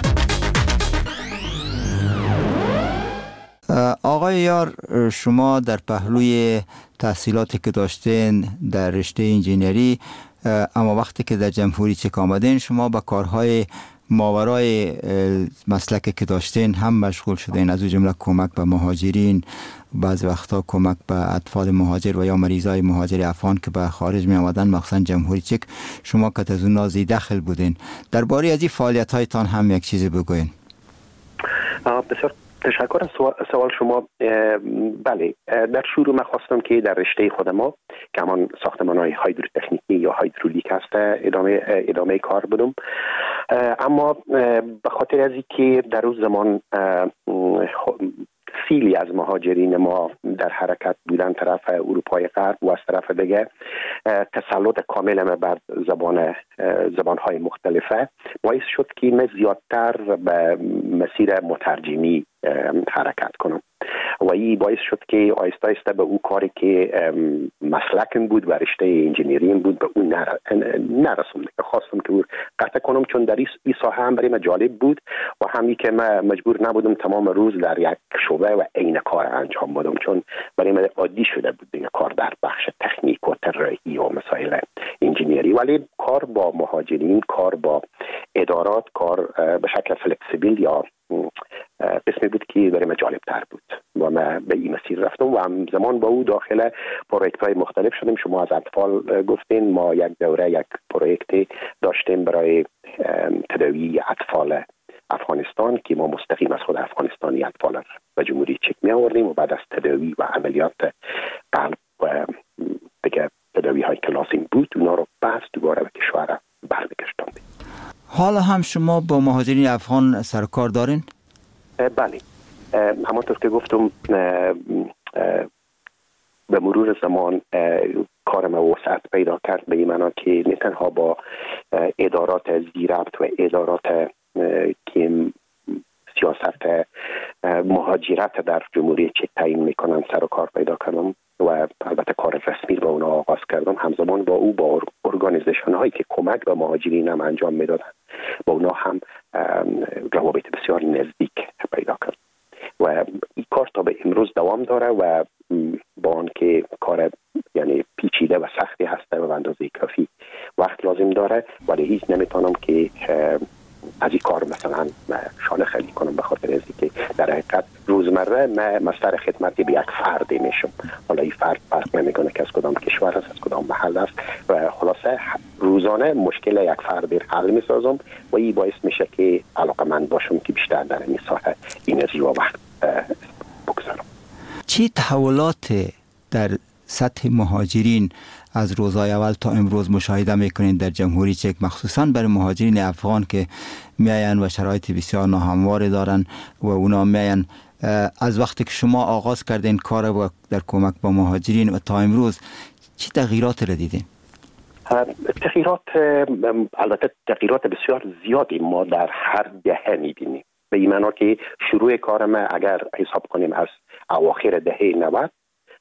آقای یار، شما در پهلوی تحصیلاتی که داشتین در رشته انجینری، اما وقتی که در جمهوری چک آمدین شما با کارهای ماورای مسلکی که داشتین هم مشغول شدین، از جمله کمک به مهاجرین، بعضی وقتا کمک به اطفال مهاجر و یا مریضای مهاجر افغان که به خارج می آمدن مخصوصا جمهوری چک. شما که از اون ذی دخل بودین، درباره از این فعالیت هایتان هم یک چیزی بگوین. بسیار تشکر از سوال شما. بله، در شروع من خواستم که در رشته خود ما که همان ساختمان‌های هایدروتکنیکی یا هایدرولیک هست ادامه ادامه کار بدم، اما به خاطر از اینکه در اون زمان خیلی از مهاجرین ما در حرکت بودن طرف اروپای غرب و از طرف دیگه تسلط کامل ما بر زبان زبان‌های مختلفه باعث شد که من زیادتر به مسیر مترجمی حرکت کنم و این باعث شد که آیسته آیسته به او کاری که مسلکم بود و رشته انجینیریم بود به اون نرسم. خواستم که او قطع کنم چون در این ساحه هم برای من جالب بود و همی که من مجبور نبودم تمام روز در یک شعبه و عین کار انجام بدم، چون برای من عادی شده بود دیگه کار در بخش تکنیک و طراحی و مسائل انجینیری، ولی کار با مهاجرین، کار با ادارات، کار به شکل فلکسیبل یا قسمی بود که برای من جالب تر بود و من به این مسیر رفتم و همزمان با او داخل پروژه های مختلف شدیم. شما از اطفال گفتین، ما یک دوره یک پروژه داشتیم برای تداوی اطفال افغانستان که ما مستقیم از خود افغانستانی اطفال و جمهوری چک می آوردیم و بعد از تداوی و عملیات قلب و دیگه تداوی های که لازم بود اونا رو بس دوباره به کشور برمیگشتاندیم. حالا هم شما با مهاجرین افغان سرکار دارین؟ بله، همانطور که گفتم به مرور زمان کار ما وسعت پیدا کرد به این معنا که نه تنها با ادارات زیربط و ادارات که سیاست مهاجرت در جمهوری چک تعیین میکنن سر و کار پیدا کردم و البته کار رسمی با اونا آغاز کردم، همزمان با او با ارگانیزیشن هایی که کمک به مهاجرین هم انجام میدادن با اونا هم روابط بسیار نزدیک پیدا کرد و این کار تا به امروز دوام داره و با آن که کار یعنی پیچیده و سختی هسته و اندازه کافی وقت لازم داره، ولی هیچ نمیتونم که از این کار مثلا شانه خالی کنم به خاطر از که در حقیقت روزمره من مصدر خدمتی به یک فرد میشم. حالا این فرد فرق نمیکنه که از کدام کشور است، از کدام محل است و خلاصه روزانه مشکل یک فرد حل میسازم و این باعث میشه که علاقه‌مند باشم که بیشتر در این ساحه انرژی و وقت بگذارم. چی تحولات در سطح مهاجرین از روزهای اول تا امروز مشاهده میکنین در جمهوری چک، مخصوصا برای مهاجرین افغان که میاین و شرایط بسیار ناهمواری دارن و اونا میاین؟ از وقتی که شما آغاز کردین کار و در کمک با مهاجرین و تا امروز چی تغییرات را دیدین؟ تغییرات البته تغییرات بسیار زیادی ما در هر دهه میبینیم، به این معنا که شروع کار ما اگر حساب کنیم از اواخر دهه نود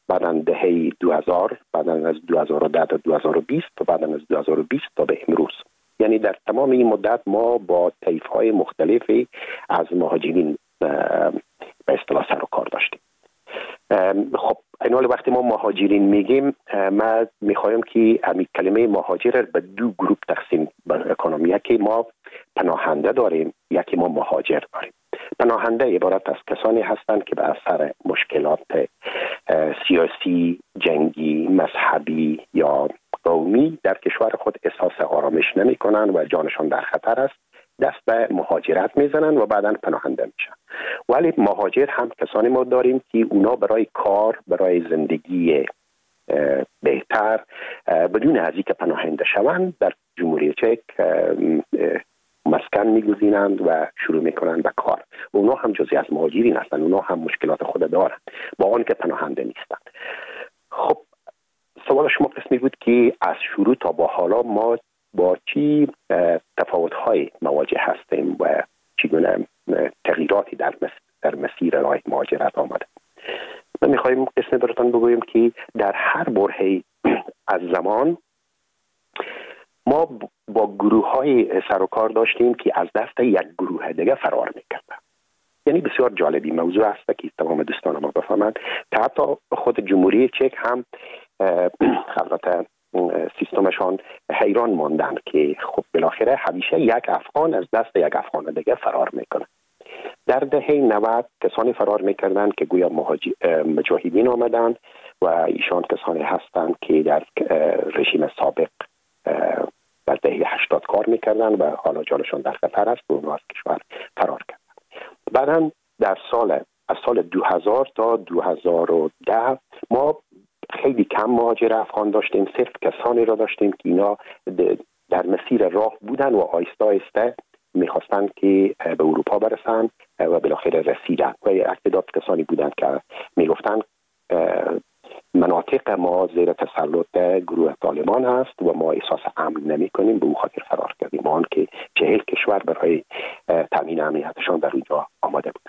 بعداً دهه دو هزار، بعداً از دو هزار و ده تا دو هزار و بیست و بعداً از دو هزار و بیست تا به امروز. یعنی در تمام این مدت ما با طیف‌های مختلفی از مهاجرین به اصطلاح سر و کار داشتیم. خب این حال وقتی ما مهاجرین میگیم، ما میخوایم که همین کلمه مهاجر به دو گروه تقسیم کنیم. یکی ما پناهنده داریم، یکی ما مهاجر داریم. پناهنده عبارت از کسانی هستند که به اثر مشکلات سیاسی، جنگی، مذهبی یا قومی در کشور خود احساس آرامش نمی کنند و جانشان در خطر است، دست به مهاجرت میزنن و بعداً پناهنده میشن. ولی مهاجر هم کسانی ما داریم که اونا برای کار، برای زندگی بهتر بدون از اینکه پناهنده شوند در جمهوری چک مسکن میگزینند و شروع میکنند به کار. اونا هم جزئی از مهاجرین هستند، اونا هم مشکلات خود دارند با آن که پناهنده نیستند. خب سوال شما قسمی بود که از شروع تا با حالا ما با چی تفاوت‌های مواجه هستیم و چگونه تغییراتی در در مسیر راه مهاجرت آمده. ما می‌خوایم قسمی براتون بگوییم که در هر برهه از زمان ما با گروه‌های سر و کار داشتیم که از دست یک گروه دیگه فرار می‌کردن. یعنی بسیار جالبی موضوع است که تمام دوستان ما بفهمند که حتی خود جمهوری چک هم البته سیستمشان حیران ماندن که خب بالاخره همیشه یک افغان از دست یک افغان دیگه فرار میکنه. در دهه نود کسانی فرار میکردن که گویا مجاهدین آمدن و ایشان کسانی هستند که در رژیم سابق در دهه هشتاد کار میکردن و حالا جانشان در خطر است و اونها از کشور فرار کردن. بعداً در سال از سال دو هزار تا دو هزار و ده ما خیلی کم مهاجر افغان داشتیم، صرف کسانی را داشتیم که اینا در مسیر راه بودن و آیسته آیسته میخواستن که به اروپا برسن و بالاخره رسیدن و یک تعداد کسانی بودن که میگفتن مناطق ما زیر تسلط گروه طالبان هست و ما احساس امن نمی کنیم، به اون خاطر فرار کردیم. ما آن که چهل کشور برای تامین امنیتشان در اونجا آماده بودن.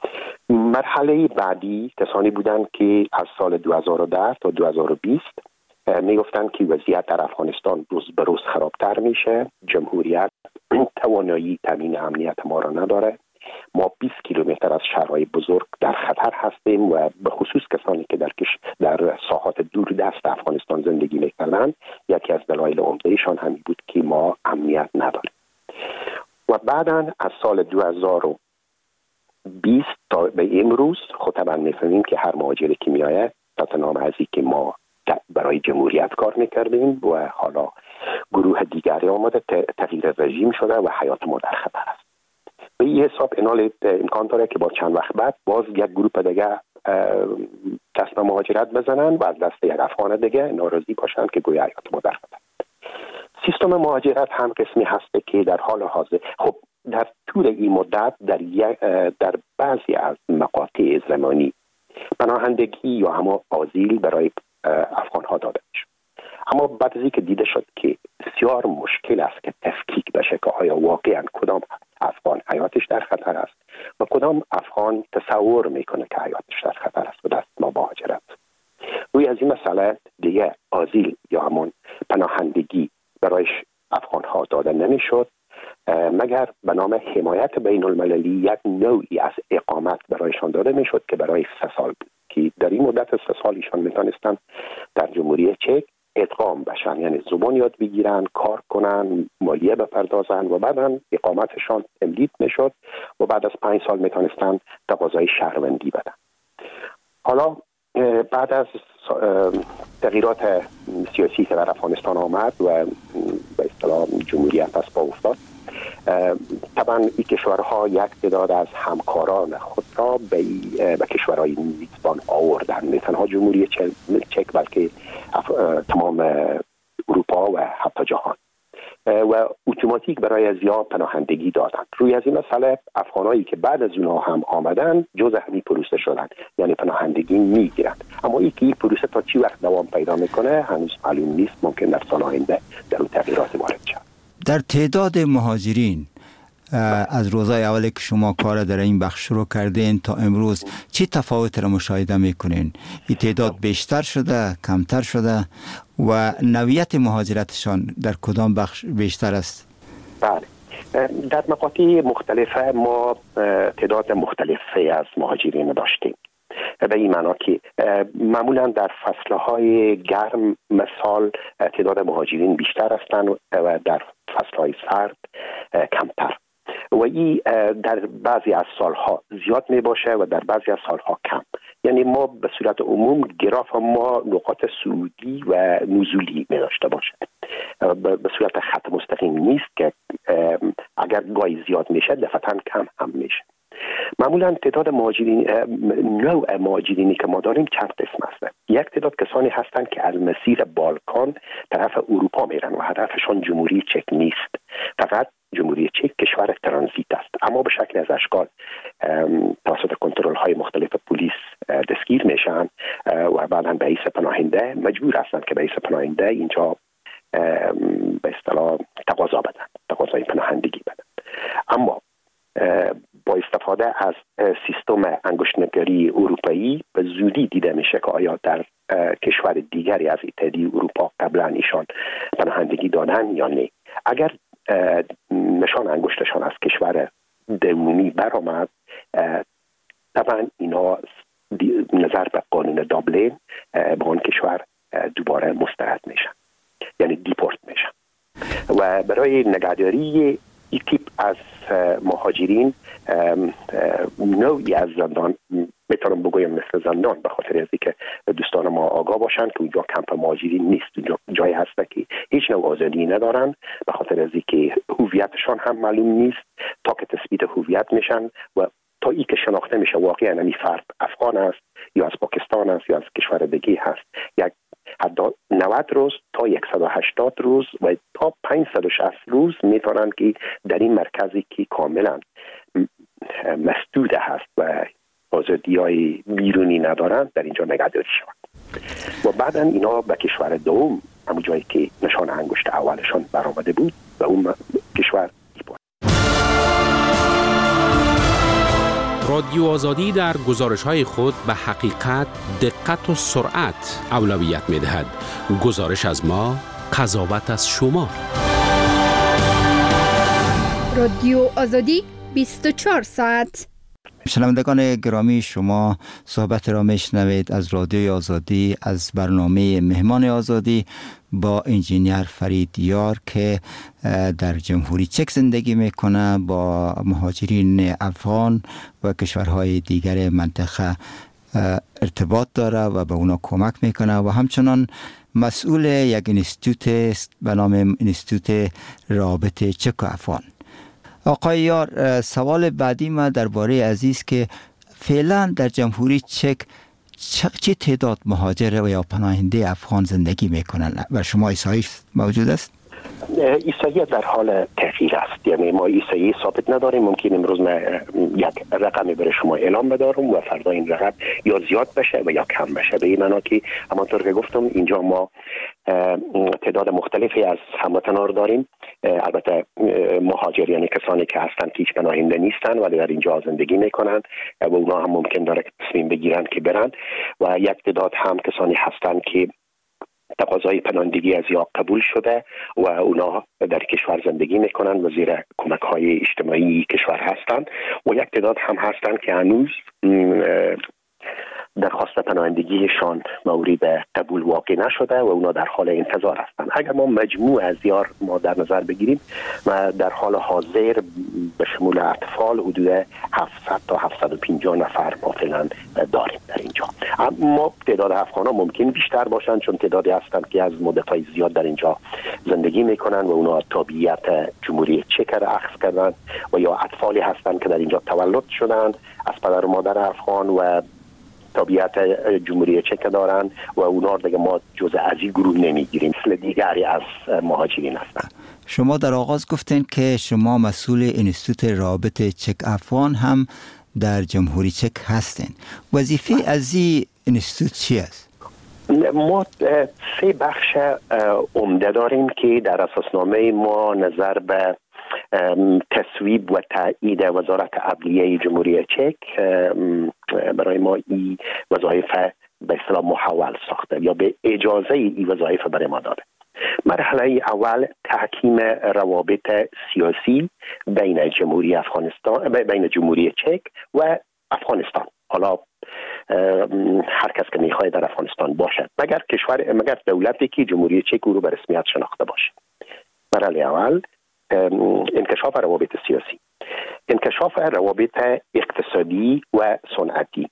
مرحله بعدی کسانی بودند که از سال دو هزار و ده تا دو هزار و بیست میگفتند که وضعیت در افغانستان روز به روز خرابتر میشه، جمهوریت توانایی تامین امنیت ما را نداره، ما بیست کیلومتر از شهرهای بزرگ در خطر هستیم و به خصوص کسانی که در کش در ساحات دور دست افغانستان زندگی میکنند یکی از دلایل عمدهشان همین بود که ما امنیت نداریم. و بعداً از سال دو هزار و بیست تا به امروز خب طبعا میفهمیم که هر مهاجری که میآید تنها ازی که ما برای جمهوریت کار میکردیم و حالا گروه دیگری آمده تغییر رژیم شده و حیات ما در خطر است. به این حساب اینال امکان داره که با چند وقت بعد باز یک گروه دیگه دست به مهاجرت بزنن و از دست یک افغان دیگه ناراضی باشن که گویا حیات ما در خطر. سیستم مهاجرت هم قسمی هست که در حال حاضر خب در طول این مدت در در بعضی از مقاطع زمانی پناهندگی یا هم آزیل برای افغان ها داده میشه، اما بعد از اینکه دیده شد که بسیار مشکل است که تفکیک بشه که آیا واقعا کدام افغان حیاتش در خطر است و کدام افغان تصور میکنه که حیاتش در خطر است و دست ما مهاجرت، روی از این مسئله دیگه آزیل یا همون پناهندگی برایش افغان ها داده نمیشد مگر به نام حمایت بین المللی یک نوعی از اقامت برایشان داده میشد که برای سه سال بود که در این مدت سه سال ایشان میتونستن در جمهوری چک ادغام بشن، یعنی زبان یاد بگیرن، کار کنن، مالیه بپردازن و بعداً اقامتشان تمدید میشد و بعد از پنج سال میتونستن تقاضای شهروندی بدن. حالا بعد از تغییرات سیاسی که در افغانستان آمد و به اصطلاح جمهوریت از پا افتاد، طبعا این کشورها یک تعداد از همکاران خود را به, به کشورهای میزبان آوردن، نه تنها جمهوری چک بلکه تمام اروپا و حتی جهان و اتوماتیک برای ازیا پناهندگی دادن. روی از این مسئله افغانایی که بعد از اونها هم آمدن جز همین پروسه شدن، یعنی پناهندگی میگیرن، اما این که این پروسه تا چی وقت دوام پیدا میکنه هنوز معلوم نیست، ممکن در سال آینده در اون تغییرات وارد شد. در تعداد مهاجرین از روزهای اولی که شما کار در این بخش شروع کردین تا امروز چی تفاوت را مشاهده میکنین؟ این تعداد بیشتر شده، کمتر شده و نوعیت مهاجرتشان در کدام بخش بیشتر است؟ بله، در مقاطع مختلفه ما تعداد مختلفی از مهاجرین داشتیم، به این معنا که معمولا در فصلهای گرم مثال تعداد مهاجرین بیشتر هستند و در فصلهای سرد کمتر، و این در بعضی از سالها زیاد می باشه و در بعضی از سالها کم. یعنی ما به صورت عموم گراف ما نقاط صعودی و نزولی می داشته باشه، به صورت خط مستقیم نیست که اگر گاهی زیاد میشه دفعتاً کم هم میشه. معمولا تعداد مهاجرین، نوع مهاجرینی که ما داریم چند قسم است. یک تعداد کسانی هستند که از مسیر بالکان طرف اروپا میرن و هدفشان جمهوری چک نیست، فقط جمهوری چک کشور ترانزیت است، اما به شکل از اشکال توسط کنترل های مختلف پلیس دستگیر میشن و بعدا به حیث پناهنده مجبور هستند که به حیث پناهنده اینجا به اصطلاح تقاضا بدن، تقاضای پناهندگی بدن. اما با استفاده از سیستم انگشت‌نگاری اروپایی به زودی دیده میشه که آیا در کشور دیگری از اتحادیه اروپا قبلا ایشان پناهندگی دادن یا نه. اگر نشان انگشتشان از کشور درونی برآمد، طبعا اینا نظر به قانون دابلین به اون کشور دوباره مسترد میشن، یعنی دیپورت میشن. و برای نگهداری این تیپ از مهاجرین نوعی از زندان، میتونم بگویم مثل زندان، به خاطر از اینکه دوستان ما آگاه باشن که اونجا کمپ مهاجرین نیست، اونجا جایی هست که هیچ نوع آزادی ندارن، به خاطر از اینکه هویتشان هم معلوم نیست تا که تثبیت هویت میشن و تا ای که شناخته میشه واقعا این فرد افغان است یا از پاکستان است یا از کشور دیگه هست، یک حتی نود روز تا صد و هشتاد روز و تا پانصد و شصت روز میتونن که در این مرکزی که کاملا مسدود هست و آزادی های بیرونی ندارن در اینجا نگهداری شوند و بعدا اینا به کشور دوم، همون جایی که نشان انگشت اولشان برآمده بود، و اون کشور دیپورت. رادیو آزادی در گزارش‌های خود به حقیقت، دقت و سرعت اولویت می‌دهد. گزارش از ما، قضاوت از شما. رادیو آزادی بیست و چهار ساعت. شنوندگان گرامی، شما صحبت را میشنوید از رادیو آزادی، از برنامه مهمان آزادی با انجینیر فرید یار که در جمهوری چک زندگی میکنه، با مهاجرین افغان و کشورهای دیگر منطقه ارتباط داره و به اونا کمک میکنه و همچنان مسئول یک انستیتوت به نام انستیتوت رابط چک و افغان. آقای یار، سوال بعدی ما درباره عزیز که فعلا در جمهوری چک چه تعداد مهاجر و یا پناهنده افغان زندگی میکنن و شما ایسایی موجود است؟ ایسایی در حال تغییر است، یعنی ما ایسایی ثابت نداریم. ممکن امروز من یک رقمی برای شما اعلام بدارم و فردا این رقم یا زیاد بشه و یا کم بشه، به این معنا که همانطور که گفتم اینجا ما تعداد مختلفی از هموطنان داریم. البته مهاجر یعنی کسانی که هستند که هیچ پناهنده نیستن ولی در اینجا زندگی میکنن و اونا هم ممکن داره که تصمیم بگیرن که برن، و یک تعداد هم کسانی هستند که تقاضای پناهندگی از یا قبول شده و اونا در کشور زندگی میکنن و زیر کمک های اجتماعی کشور هستند، و یک تعداد هم هستند که هنوز درخواست پناهندگیشان مورد قبول واقع نشده و اونا در حال انتظار هستند. اگر ما مجموع از یار ما در نظر بگیریم و در حال حاضر به شمول اطفال حدود هفتصد تا هفتصد و پنجاه نفر ما فعلا داریم در اینجا. اما تعداد افغان‌ها ممکن بیشتر باشند چون تعدادی هستند که از مدت‌های زیاد در اینجا زندگی میکنن و اونا تابعیت جمهوری چک را اخذ کردن و یا اطفالی هستند که در اینجا تولد شدند از پدر و مادر افغان و تابعیت جمهوری چک دارن و اونا دیگه ما جزء از این گروه نمیگیریم، مثل دیگری از مهاجرین هستن. شما در آغاز گفتین که شما مسئول انستیتوت رابط چک افغان هم در جمهوری چک هستین. وظیفه از این انستیتوت چی است؟ ما سه بخش عمده داریم که در اساسنامه ما نظر به تصویب و تایید وزارت عدلیه جمهوری چک برای ما این وظایف به اصطلاح محول ساخته یا به اجازه این وظایف برای ما داده. مرحله اول تحکیم روابط سیاسی بین جمهوری افغانستان بین جمهوری چک و افغانستان. حالا هر کس که میخواد در افغانستان باشد مگر کشور مگر دولتی که جمهوری چک او رو به رسمیت شناخته باشه. مرحله اول انکشاف روابط سیاسی، انکشاف روابط اقتصادی و صنعتی.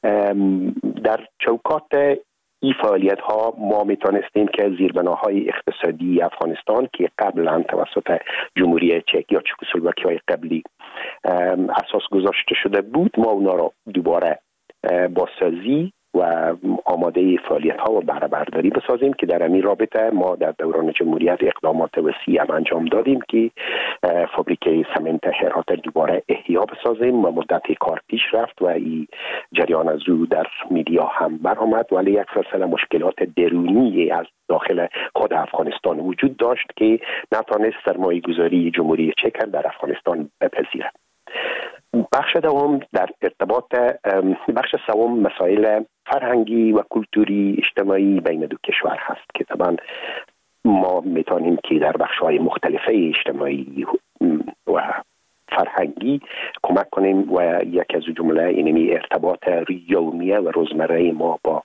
در چوکات این فعالیت ها ما میتونستیم که زیربناهای اقتصادی افغانستان که قبلا توسط جمهوری چک یا چکسلواکی های قبلی اساس گذاشته شده بود، ما اونا را دوباره بازسازی و آماده فعالیت ها و بهره برداری بسازیم که در این رابطه ما در دوران جمهوریت اقدامات وسیع هم انجام دادیم که فابریکه سمنت هرات دوباره احیا بسازیم و مدت کار پیش رفت و این جریان از او در میدیا هم برآمد، ولی یک سلسله مشکلات درونی از داخل خود افغانستان وجود داشت که نتوانست سرمایه گذاری جمهوری چک در افغانستان بپذیرد. بخش دوم در ارتباط بخش سوم مسائل فرهنگی و کلتوری اجتماعی بین دو کشور هست که طبعا ما میتونیم که در بخش‌های مختلفه اجتماعی و فرهنگی کمک کنیم و یک از جمله اینمی ارتباط یومیه و روزمره ما با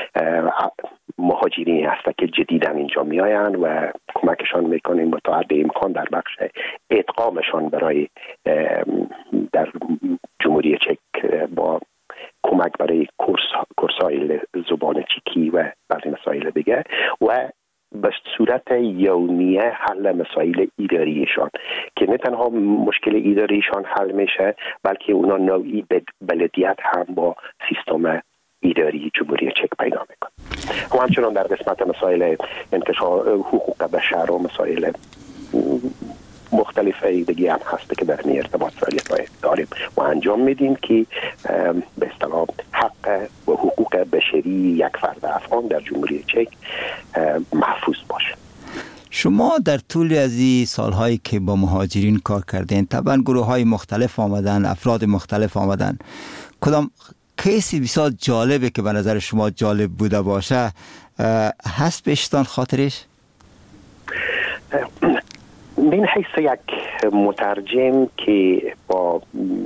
مهاجرین هست که جدیداً اینجا می آیند و کمکشان میکنیم با تا حد امکان در بخش ادغامشان برای در جمهوری چک با کمک برای کورس کورسای زبان چکی و بعضی مسائل دیگه و به صورت یومیه حل مسائل اداریشان که نه تنها مشکل اداریشان حل میشه بلکه اونا نوعی بلدیت هم با سیستم اداری جمهوری چک پیدا میکنه. و همچنان در قسمت مسائل انتشار حقوق بشر و مسائل مختلفه دیگه هم هست که در این ارتباط فعالیت‌های داریم و انجام میدیم که به اصطلاح حق و حقوق بشری یک فرد افغان در جمهوری چک محفوظ باشه. شما در طول از این سالهایی که با مهاجرین کار کردین طبعا گروه های مختلف آمدن، افراد مختلف آمدن، کدام کیسی بسیار جالبه که به نظر شما جالب بوده باشه هست بهشتان خاطرش؟ من حیث یک مترجم که با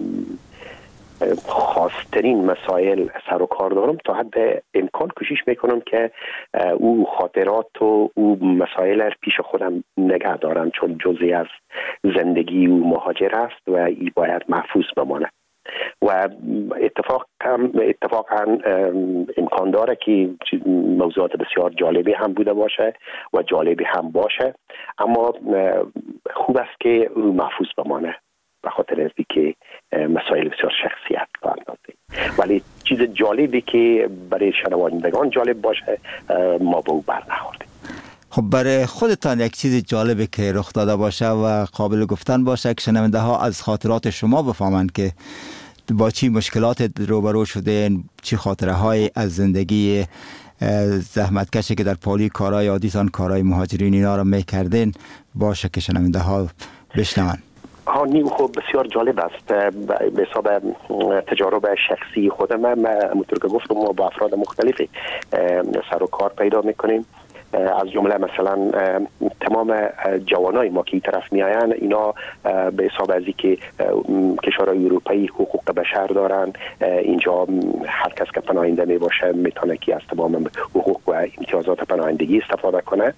خاصترین مسائل سر و کار دارم تا حد امکان کوشش میکنم که او خاطرات و او مسائل پیش خودم نگه دارم چون جزئی از زندگی او مهاجر است و ای باید محفوظ بمانه و اتفاق اتفاقا امکان داره که موضوعات بسیار جالبی هم بوده باشه و جالبی هم باشه، اما خوب است که او محفوظ بمانه به خاطر از که مسائل بسیار شخصیت اندازه، ولی چیز جالبی که برای شنوندگان جالب باشه ما به او برنخوردیم. خب برای خودتان یک چیز جالبی که رخ داده باشه و قابل گفتن باشه که شنونده ها از خاطرات شما بفهمند که با چی مشکلات روبرو شدین، چی خاطره های از زندگی زحمتکشی که در پالی کارهای عادیتان کارهای مهاجرین اینا را میکردین باشه که شنونده ها بشنون. ها نیو خوب بسیار جالب است به حساب تجارب شخصی خودم. من همونطور که گفتم ما با افراد مختلفی سر و کار پیدا میکنیم، از جمله مثلا تمام جوانای ما که این طرف می آیند اینا به حساب ازی که کشورهای اروپایی حقوق بشر دارن، اینجا هر کس که پناهنده می باشه میتونه که از تمام حقوق و امتیازات پناهندگی استفاده کنه،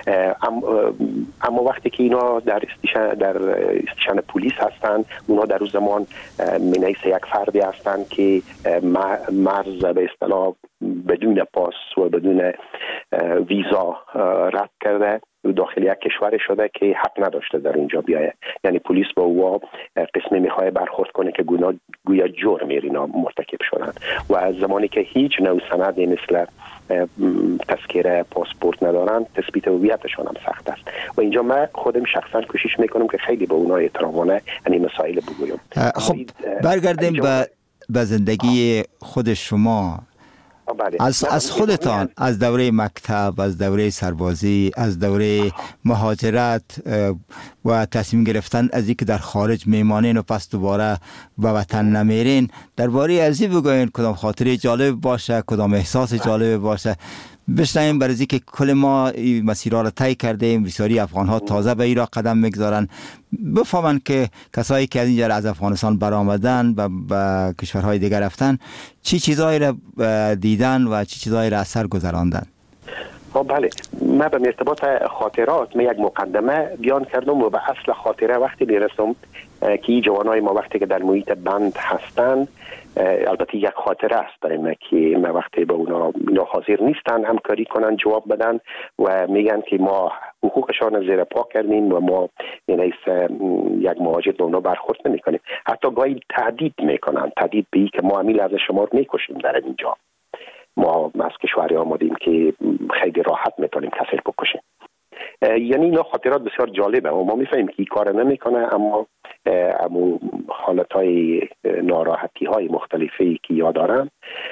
اما وقتی که اینا در استیشن در استیشن پلیس هستن اونا در اون زمان منیس یک فردی هستن که مرز به اصطلاح بدون پاس و بدون ویزا رد کرده داخل یک کشور شده که حق نداشته در اینجا بیایه، یعنی پلیس با او قسمی میخواه برخورد کنه که گناه گویا جرم اینا مرتکب شدن و از زمانی که هیچ نوع سندی مثل تذکره پاسپورت ندارن تثبیت هویتشان هم سخت است و اینجا من خودم شخصا کوشش میکنم که خیلی به اونها احترامانه این مسائل بگویم. خب برگردیم به به زندگی خود شما. از از خودتان، از دوره مکتب، از دوره سربازی، از دوره مهاجرت و تصمیم گرفتن از اینکه در خارج میمانین و پس دوباره به وطن نمیرین، درباره ازی بگوین کدام خاطره جالب باشه، کدام احساس جالب باشه بشنویم، برای اینکه کل ما مسیرها را طی کردیم. بسیاری افغان ها تازه به ایران قدم میگذارن، بفهمن که کسایی که از اینجا از افغانستان برآمدن و به کشورهای دیگر رفتن چی چیزایی را دیدن و چی چیزایی را اثر گذراندن. بله، من به ارتباط خاطرات من یک مقدمه بیان کردم و به اصل خاطره وقتی میرسم که جوانای ما وقتی که در محیط بند هستن، البته یک خاطره است برای من که ما وقتی به اونا اینا حاضر نیستن همکاری کنن، جواب بدن و میگن که ما حقوقشان زیر پا کردیم و ما یعنی یک مهاجر به اونا برخورد نمیکنیم، حتی گاهی تهدید میکنن، تهدید به که ما امیل از شما رو میکشیم در اینجا. ما از کشوری آمدیم که خیلی راحت میتونیم کسی رو بکشیم. یعنی اینا خاطرات بسیار جالبه و ما میفهمیم که این کار نمیکنه، اما اما حالتهای ناراحتی های مختلفی که یاد دارم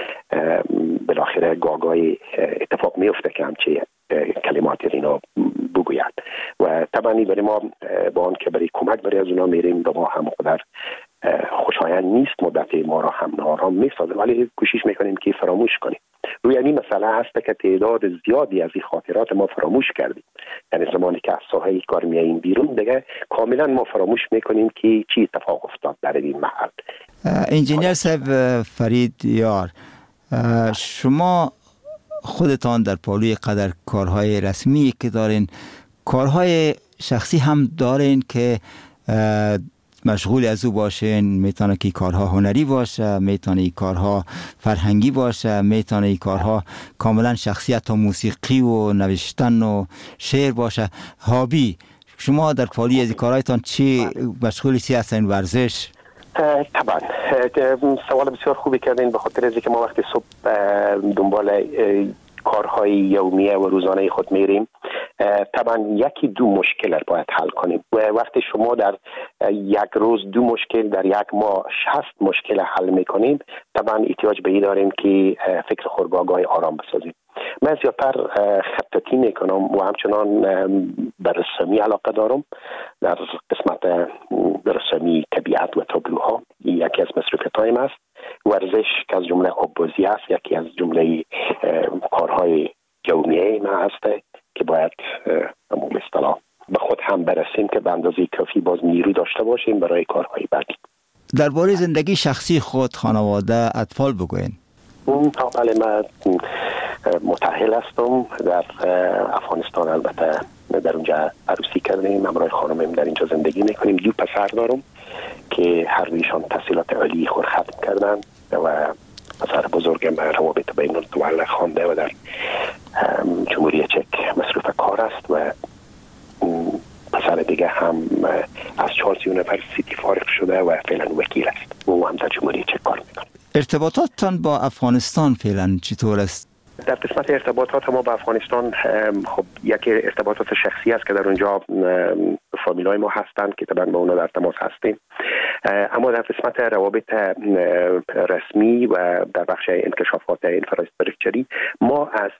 بالاخره گاگای اتفاق میفته که همچه کلماتی اینا بگوید و طبعا برای ما با آن که برای کمک برای از اونا میریم به ما هم قدر خوشایند نیست، مدت ما را هم نارام میسازه، ولی کوشش میکنیم که فراموش کنیم. روی این مسئله هست که تعداد زیادی از این خاطرات ما فراموش کردیم، یعنی زمانی که از ساحه کار میاییم بیرون دیگه کاملا ما فراموش میکنیم که چی اتفاق افتاد در این محل. انجینیر صاحب فرید یار، شما خودتان در پالوی قدر کارهای رسمی که دارین، کارهای شخصی هم دارین که مشغول از او باشین؟ میتونه که کارها هنری باشه، میتونه کارها فرهنگی باشه، میتونه کارها کاملا شخصیت و موسیقی و نوشتن و شعر باشه. هابی شما در پالی از کارهایتان چی مشغولی چی هستین؟ ورزش؟ طبعا سوال بسیار خوبی کردین، به خاطر از اینکه ما وقتی صبح دنبال کارهای یومیه و روزانه خود میریم، طبعا یکی دو مشکل را باید حل کنیم و وقتی شما در یک روز دو مشکل، در یک ماه شصت مشکل حل میکنیم، طبعا احتیاج به این داریم که فکر خود با آگاهی آرام بسازیم. من زیادتر خطاطی میکنم و همچنان به رسمی علاقه دارم، در قسمت رسمی طبیعت و تابلوها یکی از مصروفیت‌هایم است. ورزش که از جمله آببازی است، یکی از جمله کارهای یومیه من هسته که باید به اصطلاح به خود هم برسیم که به اندازه کافی باز نیرو داشته باشیم برای کارهای بعدی. درباره زندگی شخصی خود، خانواده، اطفال بگوین. بله، من متأهل هستم در افغانستان، البته در اونجا عروسی کردیم، همراه خانمم در اینجا زندگی میکنیم. دو پسر دارم که هر دویشان تحصیلات عالی خود ختم کردن و پسر بزرگم روابط بین الملل خوانده و در جمهوری چک مصروف کار است و پسر دیگه هم از چارلز یونیورسیتی فارغ شده و فعلا وکیل است، او هم در جمهوری چک کار میکنه. ارتباطاتتان با افغانستان فعلا چطور است؟ در قسمت ارتباطات ما با افغانستان، خب یکی ارتباطات شخصی است که در اونجا فامیلای ما هستند که طبعا با اونا در تماس هستیم، اما در قسمت روابط رسمی و در بخش انکشافات اینفراستراکچری ما از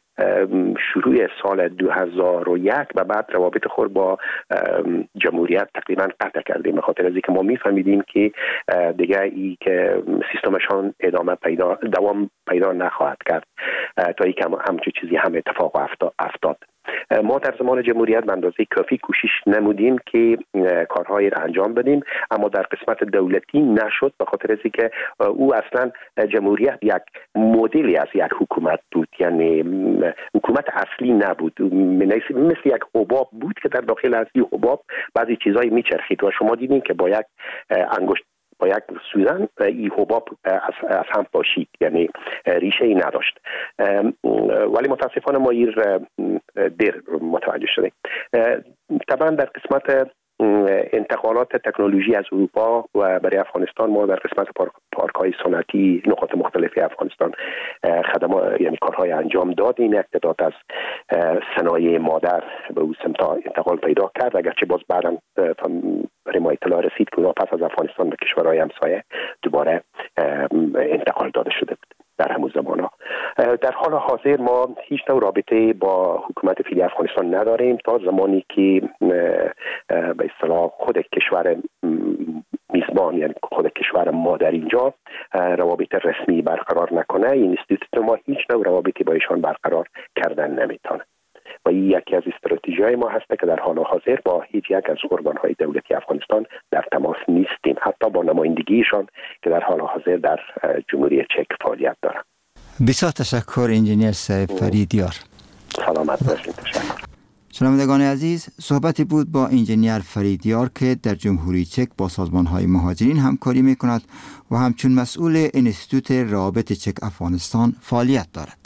شروع سال دو هزار و یک و بعد روابط خود با جمهوریت تقریبا قطع کردیم، به خاطر از اینکه ما میفهمیدیم که دیگه ای که سیستمشان ادامه پیدا دوام پیدا نخواهد کرد تا اینکه همچون چیزی هم اتفاق افتاد. ما در زمان جمهوریت به اندازه کافی کوشش نمودیم که کارهایی را انجام بدیم، اما در قسمت دولتی نشد، به خاطر از اینکه او اصلا جمهوریت یک مدلی از یک حکومت بود، یعنی حکومت اصلی نبود، مثل یک حباب بود که در داخل از این حباب بعضی چیزایی میچرخید و شما دیدین که با یک انگشت با یک سوزن این حباب از, از هم پاشید، یعنی ریشه ای نداشت. ولی متاسفانه ما ایر دیر متوجه شدیم. طبعا در قسمت انتقالات تکنولوژی از اروپا و برای افغانستان ما در قسمت پارک های سنتی نقاط مختلفی افغانستان خدمات یعنی کارهای انجام دادیم. یک تعداد از صنایع مادر به او سمت انتقال پیدا کرد، اگرچه باز بعداً برای ما اطلاع رسید که پس از افغانستان به کشورهای همسایه دوباره انتقال داده شده بود در همون زمانها. در حال حاضر ما هیچ نوع رابطه با حکومت فعلی افغانستان نداریم تا زمانی که به اصطلاح خود کشور میزبان، یعنی خود کشور مادر اینجا روابط رسمی برقرار نکنه، این اینستیتوت ما هیچ نوع روابطی با ایشان برقرار کردن نمیتونه. و این یکی از استراتژی‌های ما هست که در حال حاضر با هیچ یک از ارگان‌های دولتی افغانستان در تماس نیستیم، حتی با نمایندگیشان که در حال حاضر در جمهوری چک فعالیت دارند. بسیار تشکر انجینیر صاحب فریدیار. سلامت باشید. تشکر. شنوندگان عزیز، صحبتی بود با انجینیر فریدیار که در جمهوری چک با سازمان‌های مهاجرین همکاری می‌کند و همچون مسئول اینستیتوت روابط چک افغانستان فعالیت دارد.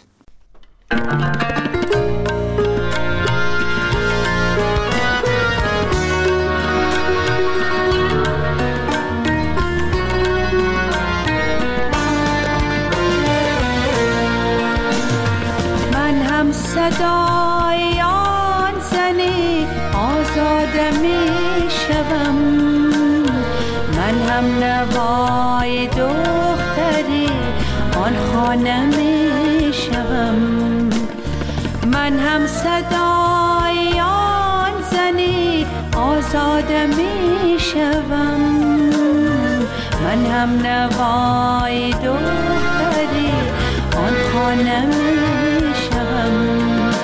صدای آن زنی آزاده می شوم، من هم نوای دختری آن خانه می شوم، من هم صدای آن زنی آزاده می شوم، من هم نوای دختری آن خانه می شوم.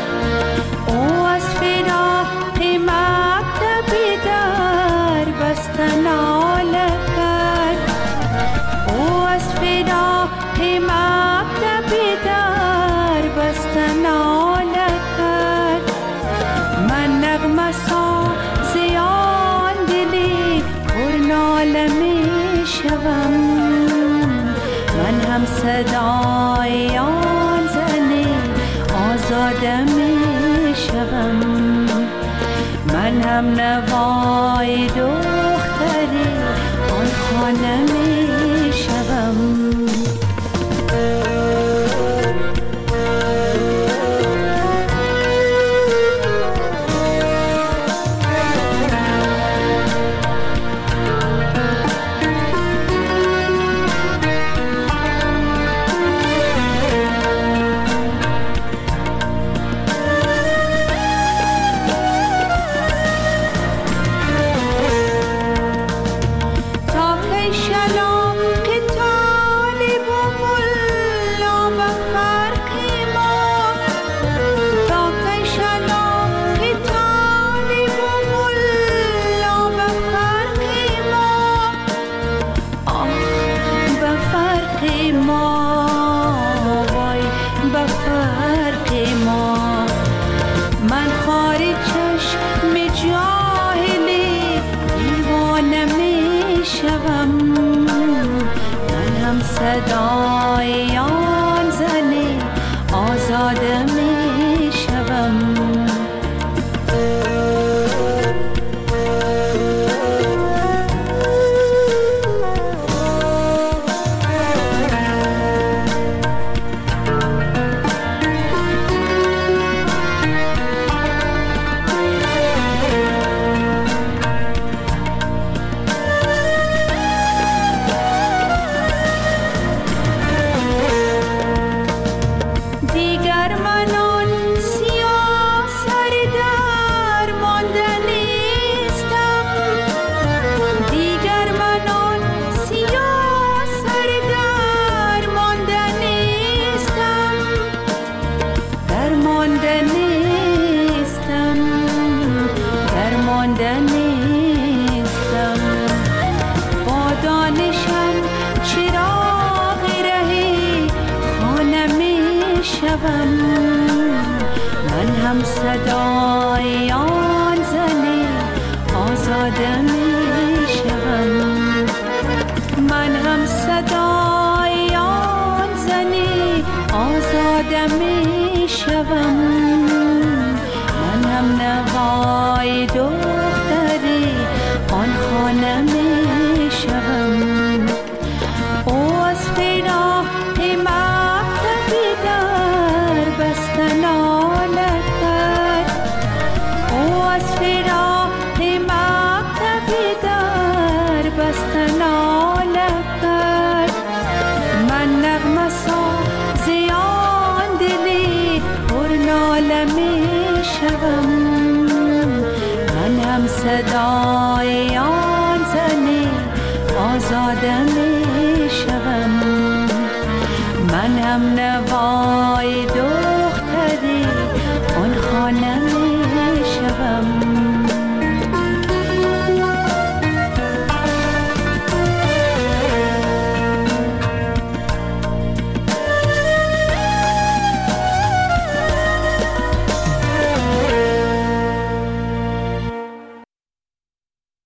من هم صدای آن زنی آزاده می شوم، من هم نوای دختری آن خانه می شوم. صدای آن زنی آزاده می شوم. من هم صدای آن زنی آزاده می شوم، من هم صدای آن زنی آزاده می شوم، من هم نوای دختری آن خانه می شوم. او از فراق مکتبی در بستن آله کرد، او از فراق مکتبی صدای آن زنه آزاده می شوم. من هم نوای دو